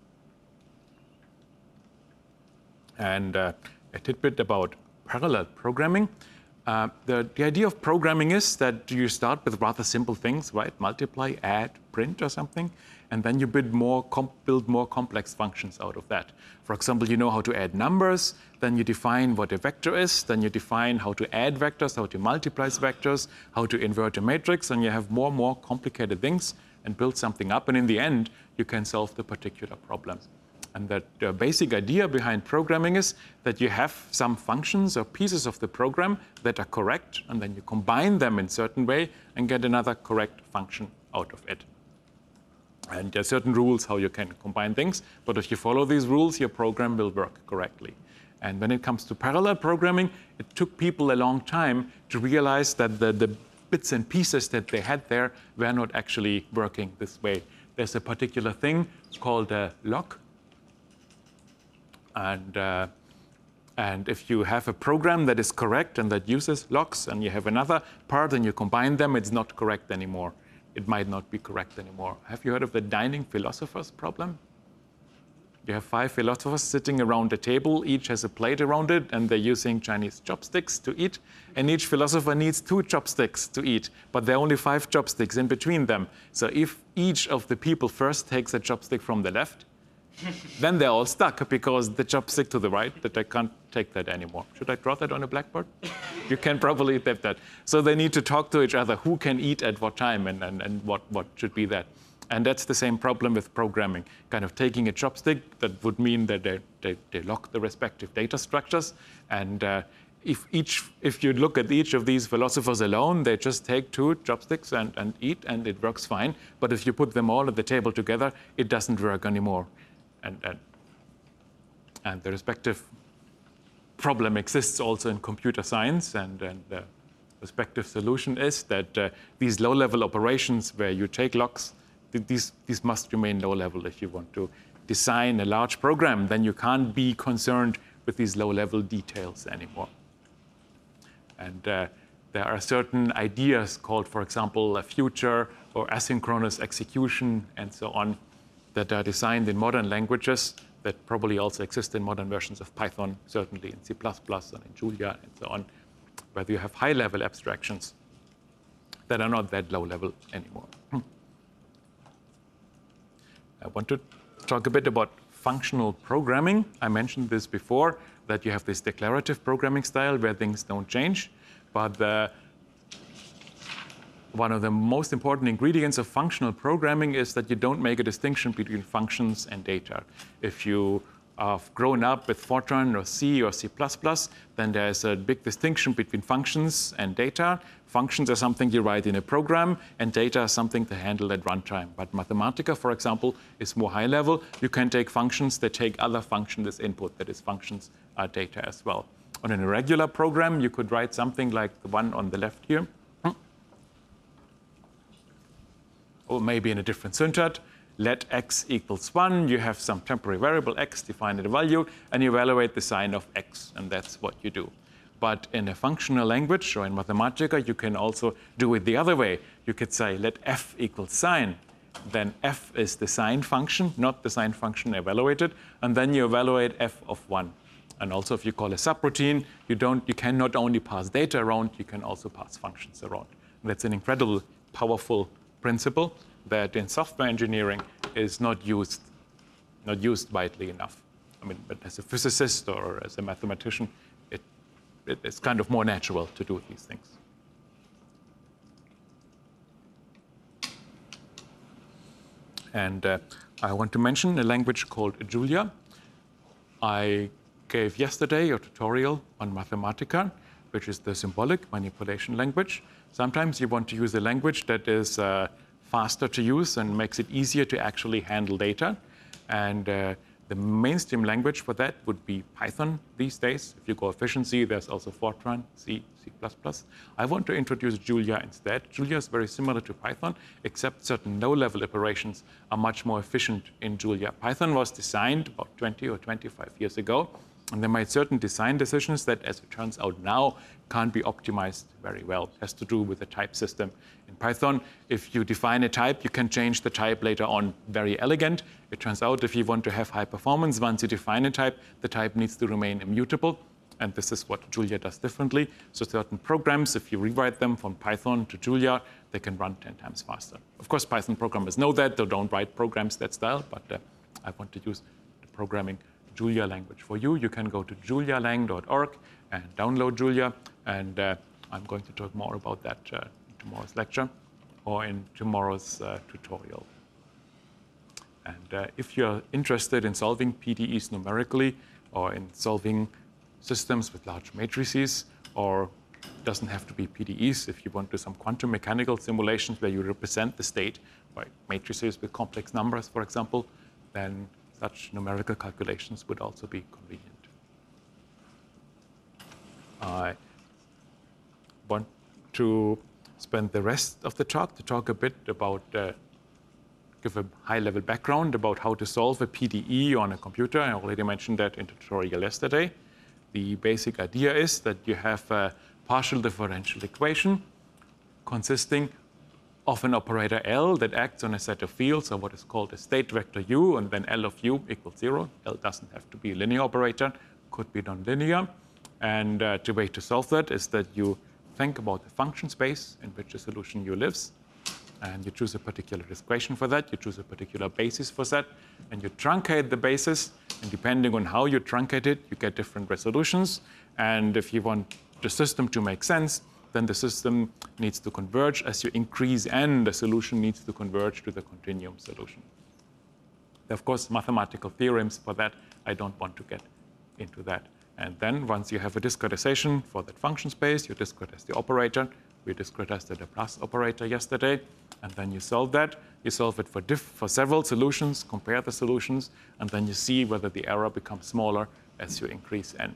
And a tidbit about parallel programming. The idea of programming is that you start with rather simple things, right? Multiply, add, print or something, and then you build more complex functions out of that. For example, you know how to add numbers, then you define what a vector is, then you define how to add vectors, how to multiply vectors, how to invert a matrix, and you have more complicated things and build something up, and in the end, you can solve the particular problems. And that the basic idea behind programming is that you have some functions or pieces of the program that are correct, and then you combine them in a certain way and get another correct function out of it. And there are certain rules how you can combine things, but if you follow these rules, your program will work correctly. And when it comes to parallel programming, it took people a long time to realize that the bits and pieces that they had there were not actually working this way. There's a particular thing called a lock. And if you have a program that is correct and that uses locks, and you have another part and you combine them, it's not correct anymore. It might not be correct anymore. Have you heard of the dining philosophers problem? You have 5 philosophers sitting around a table. Each has a plate around it, and they're using Chinese chopsticks to eat. And each philosopher needs 2 chopsticks to eat, but there are only 5 chopsticks in between them. So if each of the people first takes a chopstick from the left, then they're all stuck because the chopstick to the right, that they can't take that anymore. Should I draw that on a blackboard? You can probably type that. So they need to talk to each other, who can eat at what time and what should be that. And that's the same problem with programming. Kind of taking a chopstick, that would mean that they lock the respective data structures. And if you look at each of these philosophers alone, they just take 2 chopsticks and eat, and it works fine. But if you put them all at the table together, it doesn't work anymore. And the respective problem exists also in computer science, and the respective solution is that these low-level operations where you take locks, these must remain low-level. If you want to design a large program, then you can't be concerned with these low-level details anymore. And there are certain ideas called, for example, a future or asynchronous execution and so on, that are designed in modern languages that probably also exist in modern versions of Python, certainly in C++ and in Julia and so on, where you have high-level abstractions that are not that low-level anymore. I want to talk a bit about functional programming. I mentioned this before, that you have this declarative programming style where things don't change, but one of the most important ingredients of functional programming is that you don't make a distinction between functions and data. If you have grown up with Fortran or C or C++, then there's a big distinction between functions and data. Functions are something you write in a program, and data is something to handle at runtime. But Mathematica, for example, is more high level. You can take functions that take other functions as input, that is, functions are data as well. On an irregular program, you could write something like the one on the left here, or maybe in a different syntax. Let x equals 1. You have some temporary variable x, define a value, and you evaluate the sign of x, and that's what you do. But in a functional language, or in Mathematica, you can also do it the other way. You could say, let f equals sign. Then f is the sign function, not the sign function evaluated, and then you evaluate f of 1. And also, if you call a subroutine, you can not only pass data around, you can also pass functions around. And that's an incredibly powerful principle that in software engineering is not used widely enough. I mean, but as a physicist or as a mathematician, it's kind of more natural to do these things. And I want to mention a language called Julia. I gave yesterday a tutorial on Mathematica, which is the symbolic manipulation language. Sometimes you want to use a language that is faster to use and makes it easier to actually handle data. And the mainstream language for that would be Python these days. If you go efficiency, there's also Fortran, C, C++. I want to introduce Julia instead. Julia is very similar to Python, except certain low-level operations are much more efficient in Julia. Python was designed about 20 or 25 years ago, and they made certain design decisions that, as it turns out now, can't be optimized very well. It has to do with the type system. In Python, if you define a type, you can change the type later on. Very elegant. It turns out if you want to have high performance, once you define a type, the type needs to remain immutable. And this is what Julia does differently. So certain programs, if you rewrite them from Python to Julia, they can run 10 times faster. Of course, Python programmers know that. They don't write programs that style. But I want to use the programming Julia language for you. You can go to julialang.org and download Julia. And I'm going to talk more about that in tomorrow's lecture or in tomorrow's tutorial. And if you're interested in solving PDEs numerically or in solving systems with large matrices, or it doesn't have to be PDEs, if you want to do some quantum mechanical simulations where you represent the state by matrices with complex numbers, for example, then such numerical calculations would also be convenient. I want to spend the rest of the talk to talk a bit about, give a high-level background about how to solve a PDE on a computer. I already mentioned that in the tutorial yesterday. The basic idea is that you have a partial differential equation consisting of an operator L that acts on a set of fields, or what is called a state vector U, and then L of U equals 0. L doesn't have to be a linear operator, could be nonlinear. And the way to solve that is that you think about the function space in which the solution U lives, and you choose a particular equation for that, you choose a particular basis for that, and you truncate the basis, and depending on how you truncate it, you get different resolutions. And if you want the system to make sense, then the system needs to converge. As you increase n, the solution needs to converge to the continuum solution. There are, of course, mathematical theorems for that. I don't want to get into that. And then once you have a discretization for that function space, you discretize the operator. We discretized the plus operator yesterday. And then you solve that. You solve it for several solutions, compare the solutions, and then you see whether the error becomes smaller as you increase n.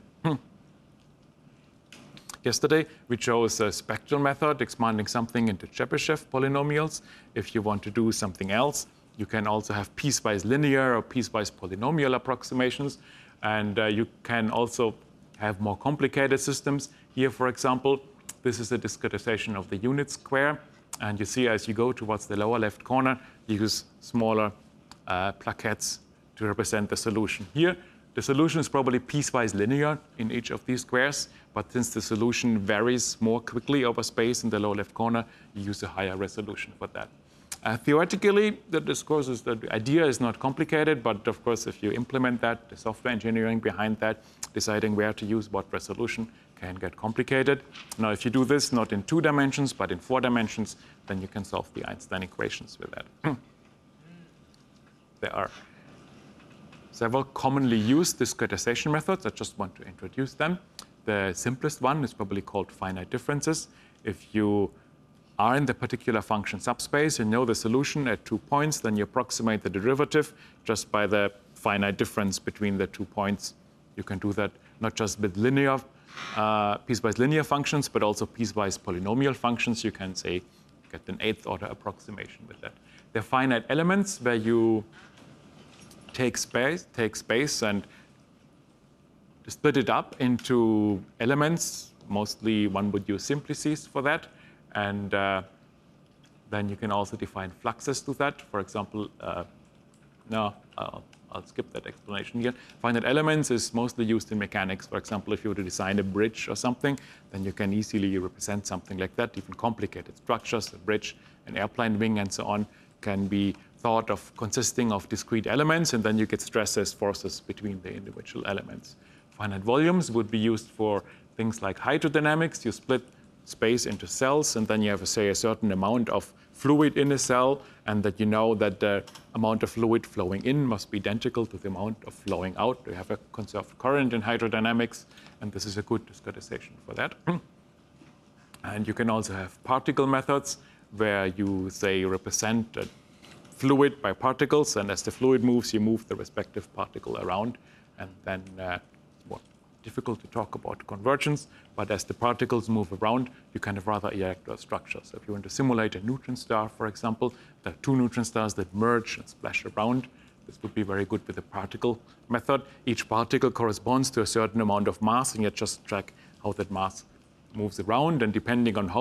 Yesterday, we chose a spectral method, expanding something into Chebyshev polynomials. If you want to do something else, you can also have piecewise linear or piecewise polynomial approximations. And you can also have more complicated systems. Here, for example, this is a discretization of the unit square. And you see as you go towards the lower left corner, you use smaller plaquettes to represent the solution. Here, the solution is probably piecewise linear in each of these squares. But since the solution varies more quickly over space in the lower left corner, you use a higher resolution for that. Theoretically, the idea is not complicated, but of course, if you implement that, the software engineering behind that, deciding where to use what resolution can get complicated. Now, if you do this not in 2 dimensions, but in 4 dimensions, then you can solve the Einstein equations with that. There are several commonly used discretization methods. I just want to introduce them. The simplest one is probably called finite differences. If you are in the particular function subspace, you know the solution at 2 points, then you approximate the derivative just by the finite difference between the 2 points. You can do that not just with linear, piecewise linear functions, but also piecewise polynomial functions. You can say get an 8th order approximation with that. There are finite elements where you take space and split it up into elements. Mostly one would use simplices for that. And then you can also define fluxes to that. For example, I'll I'll skip that explanation here. Finite elements is mostly used in mechanics. For example, if you were to design a bridge or something, then you can easily represent something like that. Even complicated structures, a bridge, an airplane wing, and so on, can be thought of consisting of discrete elements, and then you get stresses, forces between the individual elements. Finite volumes would be used for things like hydrodynamics. You split space into cells, and then you have, say, a certain amount of fluid in a cell, and that you know that the amount of fluid flowing in must be identical to the amount of flowing out. You have a conserved current in hydrodynamics, and this is a good discretization for that. And you can also have particle methods where you, say, represent a fluid by particles, and as the fluid moves, you move the respective particle around, and then difficult to talk about convergence, but as the particles move around, you kind of rather irregular structures. So if you want to simulate a neutron star, for example, there are two neutron stars that merge and splash around. This would be very good with the particle method. Each particle corresponds to a certain amount of mass, and you just track how that mass moves around, and depending on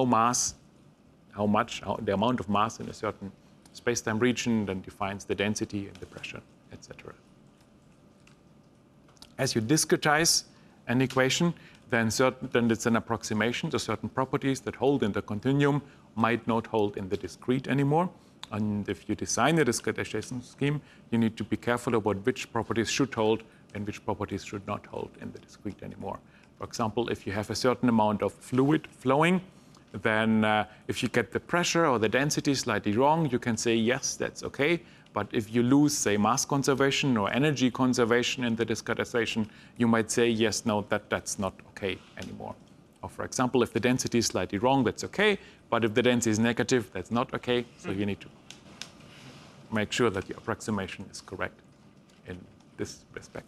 the amount of mass in a certain space-time region, then defines the density and the pressure, etc. As you discretize an equation, then it's an approximation to certain properties that hold in the continuum might not hold in the discrete anymore. And if you design a discretization scheme, you need to be careful about which properties should hold and which properties should not hold in the discrete anymore. For example, if you have a certain amount of fluid flowing, then if you get the pressure or the density slightly wrong, you can say, yes, that's okay. But if you lose, say, mass conservation or energy conservation in the discretization, you might say, yes, no, that's not okay anymore. Or for example, if the density is slightly wrong, that's okay. But if the density is negative, that's not okay. So you need to make sure that your approximation is correct in this respect.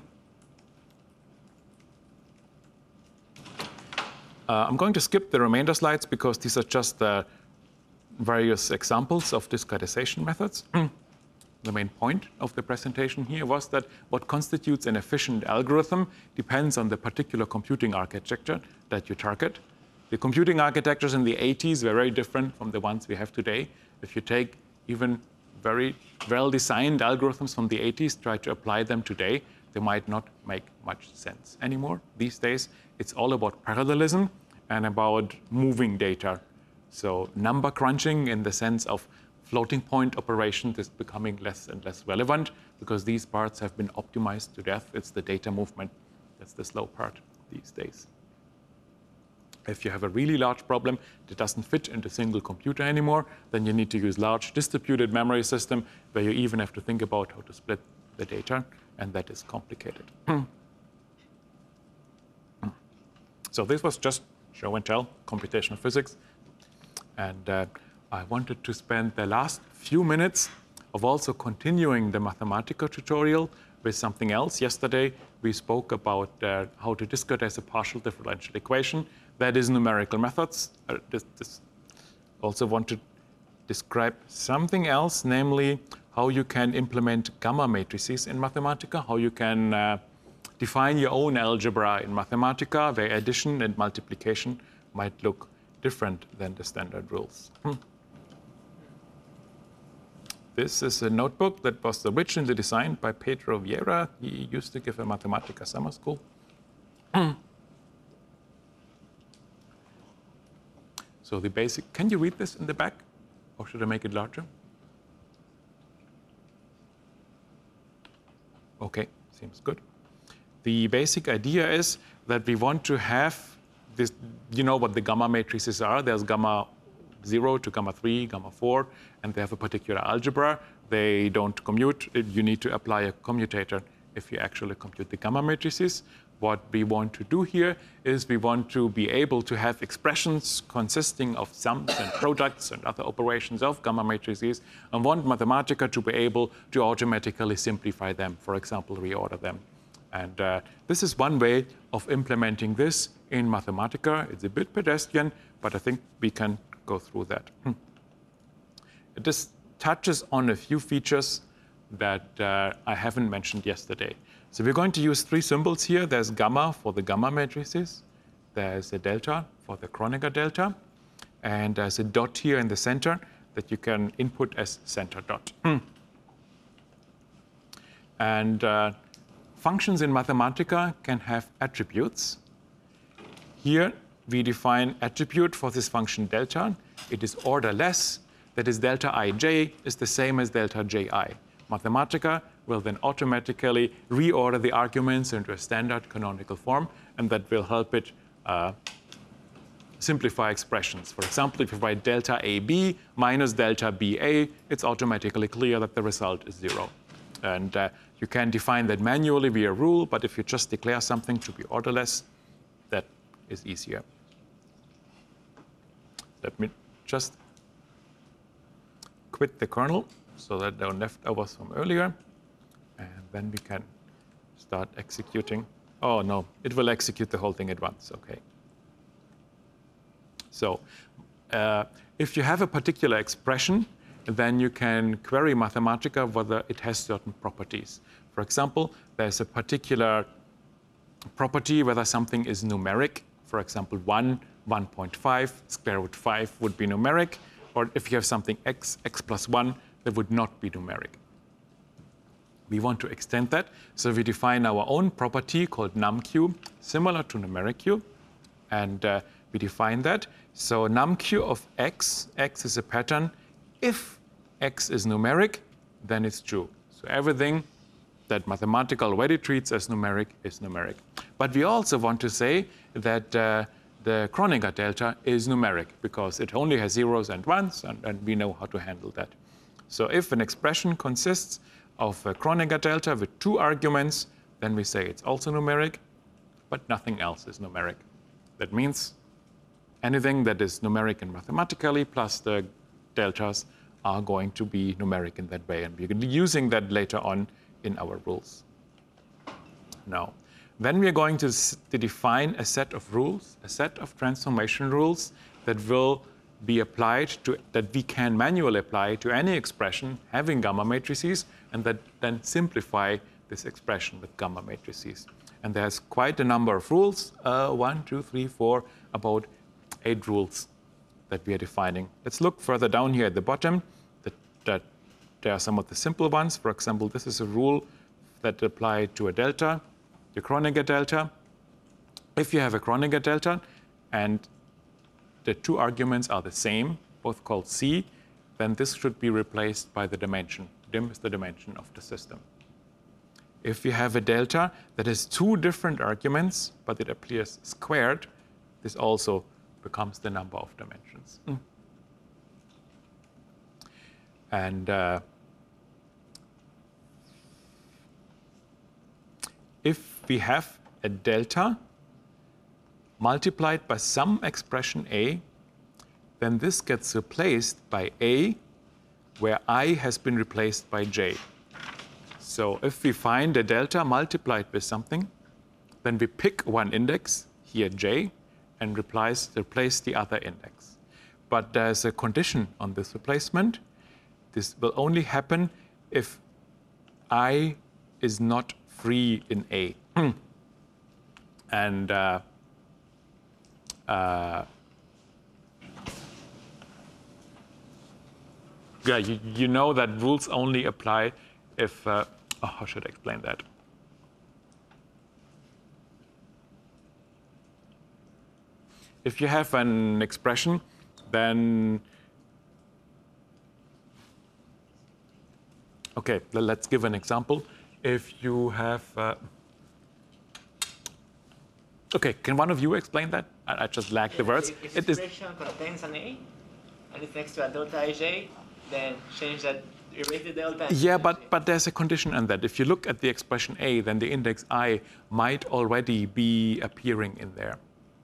I'm going to skip the remainder slides because these are just the various examples of discretization methods. The main point of the presentation here was that what constitutes an efficient algorithm depends on the particular computing architecture that you target. The computing architectures in the 80s were very different from the ones we have today. If you take even very well-designed algorithms from the 80s, try to apply them today, they might not make much sense anymore. These days, it's all about parallelism and about moving data. So number crunching in the sense of floating point operations is becoming less and less relevant because these parts have been optimized to death. It's the data movement that's the slow part these days. If you have a really large problem that doesn't fit into a single computer anymore, then you need to use large distributed memory system where you even have to think about how to split the data, and that is complicated. So this was just show and tell computational physics. And I wanted to spend the last few minutes of also continuing the Mathematica tutorial with something else. Yesterday, we spoke about how to discretize a partial differential equation. That is numerical methods. Also want to describe something else, namely how you can implement gamma matrices in Mathematica, how you can define your own algebra in Mathematica, where addition and multiplication might look different than the standard rules. This is a notebook that was originally designed by Pedro Vieira. He used to give a Mathematica summer school. So the basic, can you read this in the back? Or should I make it larger? Okay, seems good. The basic idea is that we want to have this, you know what the gamma matrices are. There's gamma 0 to gamma 3, gamma 4, and they have a particular algebra. They don't commute. You need to apply a commutator if you actually compute the gamma matrices. What we want to do here is we want to be able to have expressions consisting of sums and products and other operations of gamma matrices, and want Mathematica to be able to automatically simplify them, for example, reorder them. And this is one way of implementing this in Mathematica. It's a bit pedestrian, but I think we can go through that. This touches on a few features that I haven't mentioned yesterday. So we're going to use three symbols here. There's gamma for the gamma matrices. There's a delta for the Kronecker delta. And there's a dot here in the center that you can input as center dot. And functions in Mathematica can have attributes. Here we define attribute for this function delta. It is orderless. That is, delta ij is the same as delta ji. Mathematica will then automatically reorder the arguments into a standard canonical form, and that will help it simplify expressions. For example, if you write delta AB minus delta BA, it's automatically clear that the result is 0. And you can define that manually via rule, but if you just declare something to be orderless, that is easier. Let me just quit the kernel so that there are leftovers from earlier, and then we can start executing. Oh no, it will execute the whole thing at once. Okay. So if you have a particular expression, then you can query Mathematica whether it has certain properties. For example, there's a particular property whether something is numeric. For example, 1, 1.5, square root 5 would be numeric. Or if you have something x plus 1, that would not be numeric. We want to extend that, so we define our own property called numq, similar to numericq, and we define that. So numq of x is a pattern. If x is numeric, then it's true. So everything that Mathematica already treats as numeric is numeric. But we also want to say that the Kronecker delta is numeric because it only has zeros and ones, and we know how to handle that. So if an expression consists of a Kronecker delta with 2 arguments, then we say it's also numeric, but nothing else is numeric. That means anything that is numeric and mathematically plus the deltas are going to be numeric in that way, and we're going to be using that later on in our rules. Now, then we are going to define a set of rules, a set of transformation rules that will be applied to, that we can manually apply to any expression having gamma matrices, and that then simplify this expression with gamma matrices. And there's quite a number of rules, 1, 2, 3, 4, about 8 rules that we are defining. Let's look further down here at the bottom. That there are some of the simple ones. For example, this is a rule that applies to a delta, the Kronecker delta. If you have a Kronecker delta and the 2 arguments are the same, both called C, then this should be replaced by the dimension. Dim is the dimension of the system. If you have a delta that has 2 different arguments, but it appears squared, this also becomes the number of dimensions. And if we have a delta multiplied by some expression a, then this gets replaced by a, where I has been replaced by j. So if we find a delta multiplied with something, then we pick one index, here j, and replace the other index. But there's a condition on this replacement. This will only happen if I is not free in A. And yeah, you know that rules only apply if, how should I explain that? If you have an expression, then, okay, let's give an example. If you have, okay, can one of you explain that? I just lack the words. If the expression contains an A, and it's next to a delta ij, then change that, erase the delta. Yeah, but there's a condition on that. If you look at the expression A, then the index I might already be appearing in there.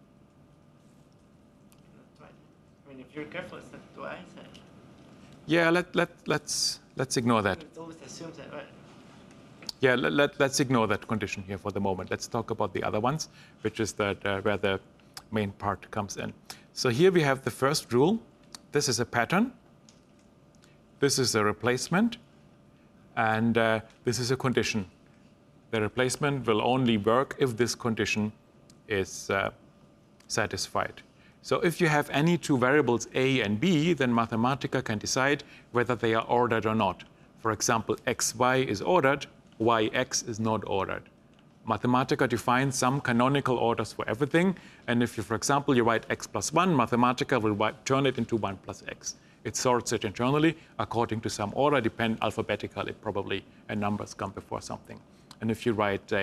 I mean, if you're careful, it's not twice. Yeah, let's ignore that. It always assumes that, right? Yeah, let's ignore that condition here for the moment. Let's talk about the other ones, which is that where the main part comes in. So here we have the first rule. This is a pattern. This is a replacement. And this is a condition. The replacement will only work if this condition is satisfied. So if you have any 2 variables a and b, then Mathematica can decide whether they are ordered or not. For example, xy is ordered yx is not ordered. Mathematica defines some canonical orders for everything. And if you, for example, you write x plus 1, Mathematica will turn it into 1 plus x. It sorts it internally according to some order, alphabetically probably, and numbers come before something. And if you write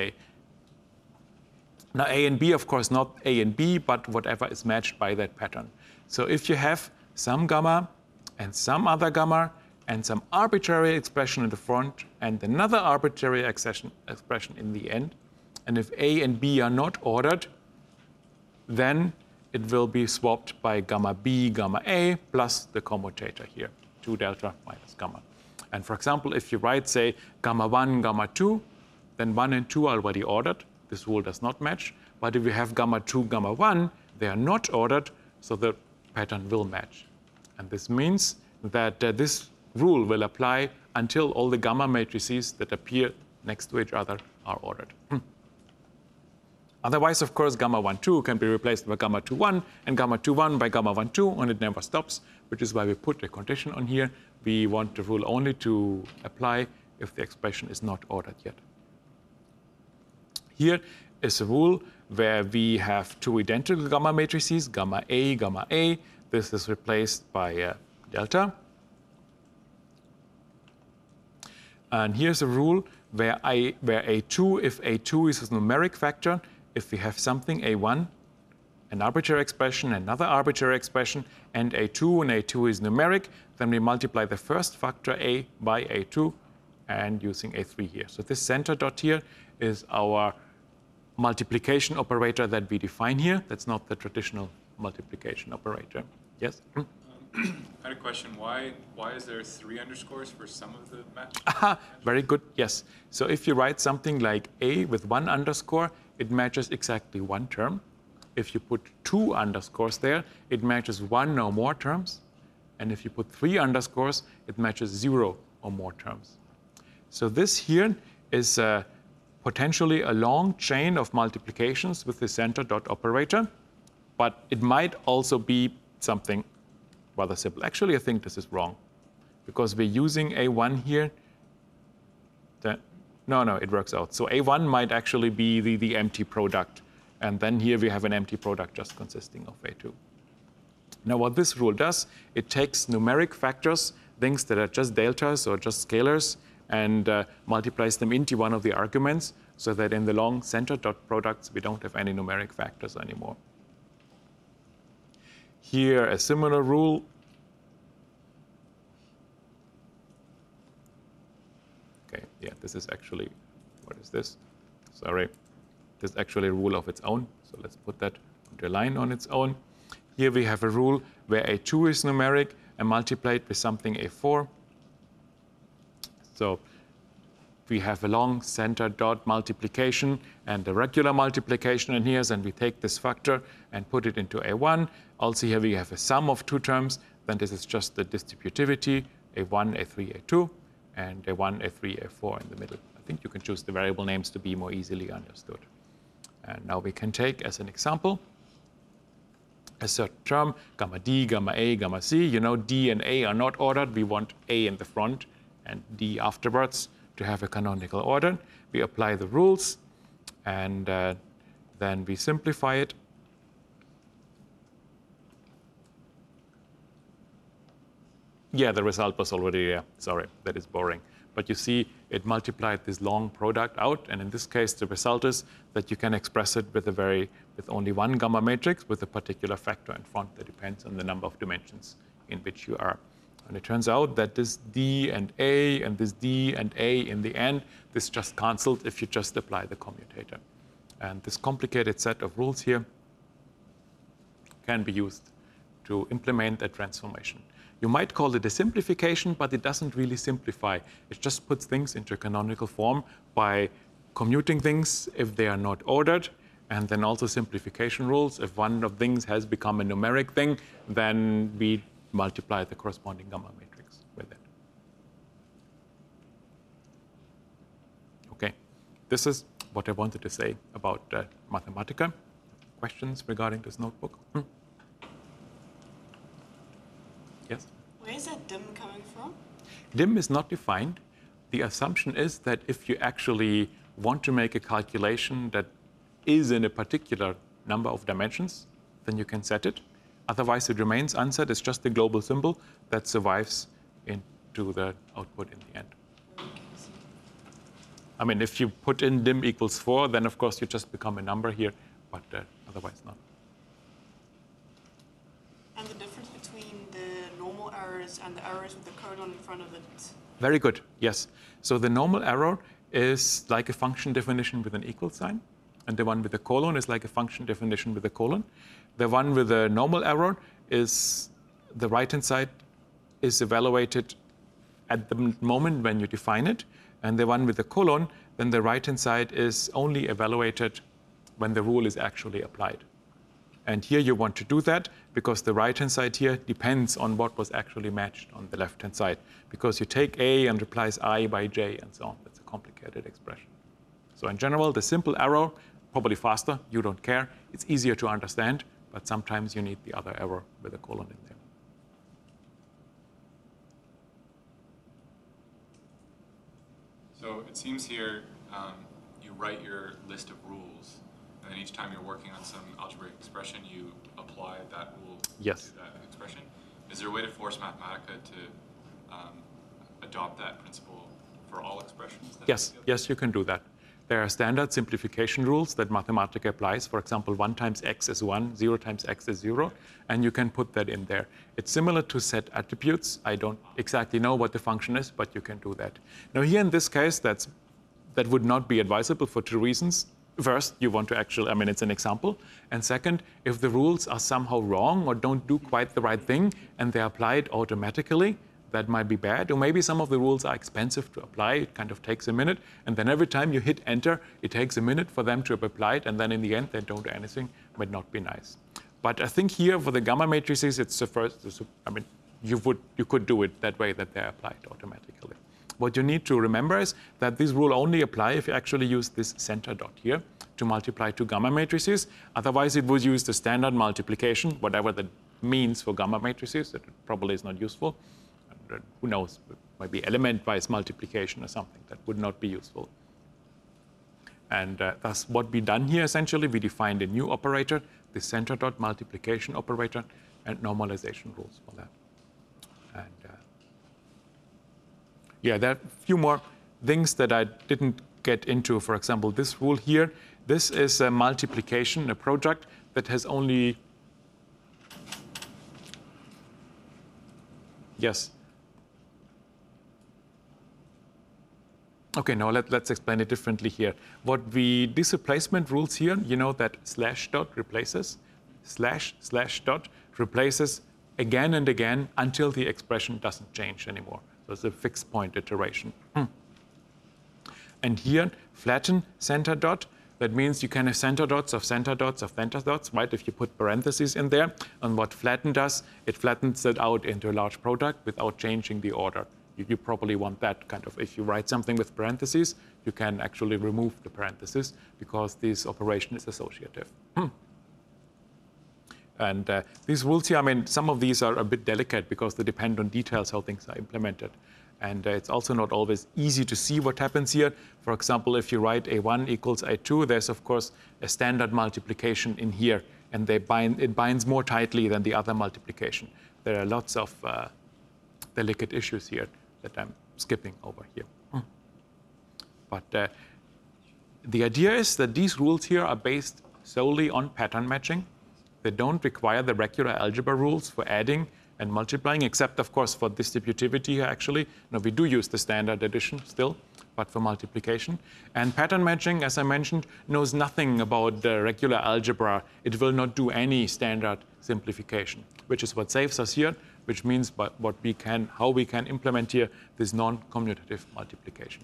now A and B, of course, not A and B, but whatever is matched by that pattern. So if you have some gamma and some other gamma and some arbitrary expression in the front and another arbitrary expression in the end, and if A and B are not ordered, then it will be swapped by gamma B, gamma A, plus the commutator here, 2 delta minus gamma. And for example, if you write, say, gamma 1, gamma 2, then 1 and 2 are already ordered. This rule does not match. But if you have gamma 2, gamma 1, they are not ordered, so the pattern will match. And this means that this rule will apply until all the gamma matrices that appear next to each other are ordered. Otherwise, of course, gamma 1, 2 can be replaced by gamma 2, 1, and gamma 2, 1 by gamma 1, 2, and it never stops, which is why we put a condition on here. We want the rule only to apply if the expression is not ordered yet. Here is a rule where we have two identical gamma matrices, gamma A, gamma A. This is replaced by delta. And here's a rule where A2, if A2 is a numeric factor, if we have something A1, an arbitrary expression, another arbitrary expression, and A2 is numeric, then we multiply the first factor A by A2 and using A3 here. So this center dot here is our multiplication operator that we define here. That's not the traditional multiplication operator. Yes? I had a question. Why is there 3 underscores for some of the match? Aha, very good. Yes. So if you write something like A with 1 underscore, it matches exactly 1 term. If you put 2 underscores there, it matches 1 or more terms. And if you put 3 underscores, it matches 0 or more terms. So this here is potentially a long chain of multiplications with the center dot operator, but it might also be something rather simple. Actually, I think this is wrong, because we're using A1 here. No, it works out. So A1 might actually be the empty product, and then here we have an empty product just consisting of A2. Now, what this rule does, it takes numeric factors, things that are just deltas or just scalars, and multiplies them into one of the arguments, so that in the long center dot products, we don't have any numeric factors anymore. Here, a similar rule. Okay, yeah, this is actually, what is this? Sorry, this is actually a rule of its own. So let's put that into a line on its own. Here we have a rule where A2 is numeric and multiplied with something A4. So we have a long center dot multiplication and a regular multiplication in here, and we take this factor and put it into A1. Also here we have a sum of 2 terms, then this is just the distributivity, A1, A3, A2, and A1, A3, A4 in the middle. I think you can choose the variable names to be more easily understood. And now we can take as an example a certain term, gamma D, gamma A, gamma C. You know, D and A are not ordered. We want A in the front and D afterwards to have a canonical order. We apply the rules, and then we simplify it. Yeah, the result was already there. Sorry, that is boring. But you see, it multiplied this long product out, and in this case, the result is that you can express it with only one gamma matrix with a particular factor in front that depends on the number of dimensions in which you are. And it turns out that this D and A and this D and A in the end, this just cancels if you just apply the commutator. And this complicated set of rules here can be used to implement a transformation. You might call it a simplification, but it doesn't really simplify. It just puts things into a canonical form by commuting things if they are not ordered, and then also simplification rules. If one of things has become a numeric thing, then we multiply the corresponding gamma matrix with it. Okay, this is what I wanted to say about Mathematica. Questions regarding this notebook? Yes? Where is that dim coming from? Dim is not defined. the assumption is that if you actually want to make a calculation that is in a particular number of dimensions, then you can set it. Otherwise, it remains unset. It's just a global symbol that survives into the output in the end. I mean, if you put in dim equals 4, then of course you just become a number here, but otherwise not. And the difference between the normal errors and the errors with the colon in front of it? Very good, yes. So the normal error is like a function definition with an equal sign, and the one with the colon is like a function definition with a colon. The one with the normal error is the right-hand side is evaluated at the moment when you define it, and the one with the colon, then the right-hand side is only evaluated when the rule is actually applied. And here you want to do that because the right-hand side here depends on what was actually matched on the left-hand side. Because you take A and replace I by J and so on. That's a complicated expression. So in general, the simple error, probably faster, you don't care. It's easier to understand, but sometimes you need the other error with a colon in there. So it seems here you write your list of rules, and then each time you're working on some algebraic expression, you apply that rule Yes. to that expression. Is there a way to force Mathematica to adopt that principle for all expressions? Yes, yes, you can do that. There are standard simplification rules that Mathematica applies. For example, 1 times x is 1, 0 times x is 0, and you can put that in there. It's similar to set attributes. I don't exactly know what the function is, but you can do that. Now here in this case, that would not be advisable for 2 reasons. First, you want to actually, I mean, it's an example. And second, if the rules are somehow wrong or don't do quite the right thing and they're applied automatically, that might be bad. Or maybe some of the rules are expensive to apply. It kind of takes a minute. And then every time you hit enter, it takes a minute for them to be applied. And then in the end, they don't do anything. Might not be nice. But I think here for the gamma matrices, it's the first, I mean, you could do it that way, that they're applied automatically. What you need to remember is that this rule only apply if you actually use this center dot here to multiply 2 gamma matrices. Otherwise, it would use the standard multiplication, whatever that means for gamma matrices. That probably is not useful. And who knows? It might be element-wise multiplication or something that would not be useful. And that's what we done here. Essentially, we defined a new operator, the center dot multiplication operator, and normalization rules for that. And yeah, there are a few more things that I didn't get into. For example, this rule here. This is a multiplication, a product that has only, yes. Okay, now let's explain it differently here. These replacement rules here, you know that slash dot replaces, slash dot replaces again and again until the expression doesn't change anymore. So it's a fixed point iteration. And here, flatten center dot. That means you can have center dots of center dots of center dots, right? If you put parentheses in there. And what flatten does, it flattens it out into a large product without changing the order. You probably want that kind of, if you write something with parentheses, you can actually remove the parentheses because this operation is associative. And these rules here, I mean, some of these are a bit delicate because they depend on details how things are implemented. And it's also not always easy to see what happens here. For example, if you write A1 equals A2, there's, of course, a standard multiplication in here. And it binds more tightly than the other multiplication. There are lots of delicate issues here that I'm skipping over here. But the idea is that these rules here are based solely on pattern matching. They don't require the regular algebra rules for adding and multiplying, except, of course, for distributivity here, actually. Now, we do use the standard addition still, but for multiplication. And pattern matching, as I mentioned, knows nothing about the regular algebra. It will not do any standard simplification, which is what saves us here, which means how we can implement here this non-commutative multiplication.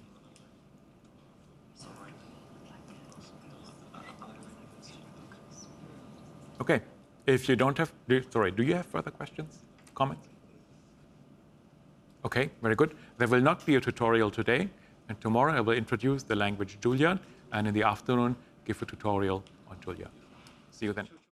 Okay, if you don't have, do you have further questions, comments? Okay, very good. There will not be a tutorial today, and tomorrow I will introduce the language Julia, and in the afternoon give a tutorial on Julia. See you then.